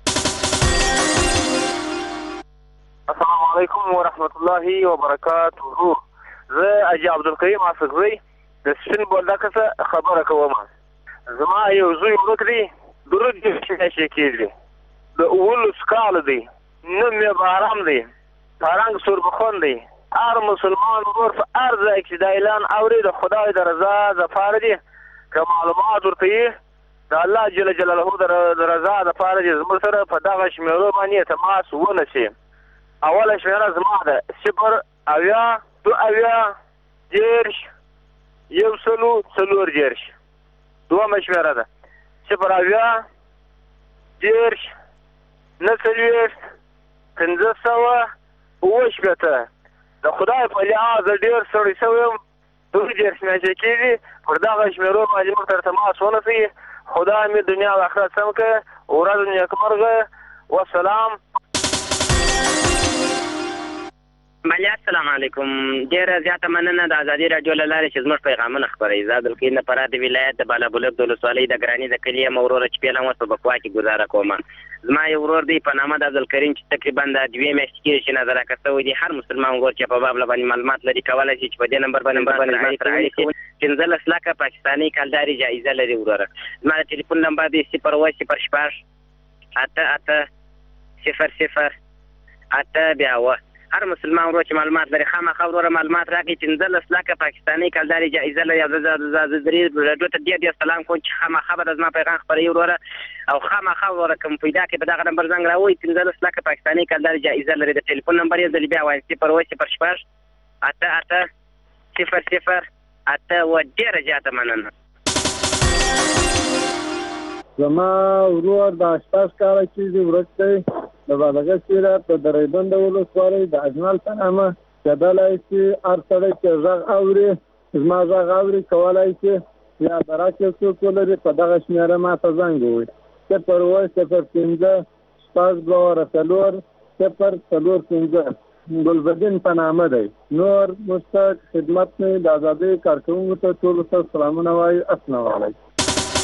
السلام علیکم ورحمت الله وبرکاته. زه اجي عبدالکریم عاصقزی د سپین بولدکه څخه خبره کوم. زما یو زوی ورک دی، درود یې شي کېږي. د اولس کال دی، نوم یې بارام دی، پرنګ سوربخون دی. هر مسلمان ورور په هر ځای کې د اعلان اوري د خدای د رضا دپاره دي. که معلومات ورته یې د الله جل جلاله د رضا دپاره دي، زموږ سره په دغه شمېرو باندې تماس ونیسي. اوله شمېره زما ده صفر اویا دوه اویا دېرش یو سلو څلور دېرش. دویمه شمېره ده صفر اویا دېرش نهه څلوېښت پنځه سوه اوه شپېته. د خدای په لحاظ ډېر ستړی شوی یم، دوه دېرش میاشتې کېږي. پر دغه شمېرو باندې موږ سره تماس ونیسئ. خدای مې دنیا او آخرت سم کړه. ورځ نیکمرغه. والسلام. بله السلام علیکم. ډېره زیاته مننه د ازادي راډیو له لارې چې زموږ پیغامونه خپروي. زه عبدالکریم د فراه د ولایت د بالابلوک د ولسوالۍ د ګراني د کلي یم. وروره چې پیل هم اوس په بکوا کې ګزاره کوم. زما یو ورور دی په نامه د عبدالکریم چې تقریبا د دوې میاشتې کېږي چې نظر راکړه شوی دی. هر مسلمان ورور چې په باب باندې معلومات لري کولی شي چې په دې نمبر باندې اړیکه ونیسي. پنځلس لکه پاکستاني کلداري جایزه لري وروره. زما د ټلیفون نمبر دی صفر اووه صفر شپږ اته اته صفر صفر اته بیا اووه. هر مسلمان ورور چې معلومات لري خامخا وروره معلومات راکړي. پنځلس لکه پاکستاني کلداري جایزه لري. زه درې راډیو ته ډېر ډېر سلام کوم چې خامخا به د زما پیغام خپروي وروره. او خامخا وروره کوم پیدا کړي په دغه نمبر زنګ راووایي. پنځلس لکه پاکستاني کلداري جایزه لري. د ټلیفون نمبر یې ځلې بیا وایم صفر اووه صفر شپږ اته اته صفر صفر اته اووه. ډېره زیاته مننه. زما ورور د شپږ کاله کېږي ورک دی، د بادغه سیره په درېبند ولسوالۍ د اجمل په نامه. کېدلی شي هر سړی چې غږ اوري زما غږ اوري کولی شي یا درک یو څوک ولري په دغه شمېره ما ته زنګ ووایي. صفر اووه صفر پنځه شپږ دوه څلور صفر څلور پنځه. ګلبدین په نامه دی. نور مشتاق خدمت مې د ازادۍ کارکوونکو ته ټولو ته سلامونه وایي. السلام علیکم.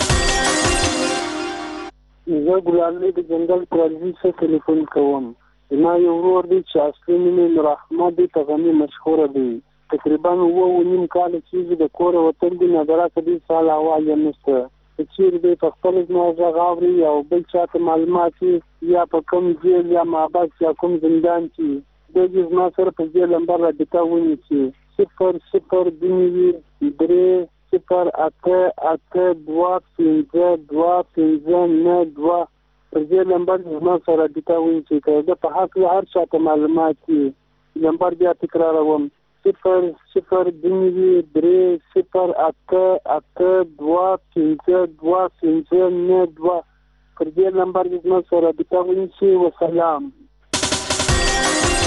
زه ګلالۍ د جنګل پرالوي څخه تلیفون کوم. زما یو ورور دی چې اصلي نوم یې نور احمد دی تغني مشهوره دی تقریبا اووه و نیم کاله کېږي د کوره وتل دی نظراته دې سال احوال یې نشته که چیرې دی په خپل زما غږ اوري او بل چاته معلومات یا په کوم جیل یا محبس یا کوم زندان کې دی دې زما سره په دې نمبر رابطه ونیسي صفر صفر دوه نوي درې صفر اته اته دوه پنځه دوه پنځه نه دوه پر دې نمبر زما سره رابطه ونیسي که د په حق هر چاته معلومات وي نمبر بیا تکراروم صفر صفر دوه نوي درې صفر اته اته دوه پنځه دوه پنځه نه دوه پر دې نمبر زما سره رابطه ونیسي وسلام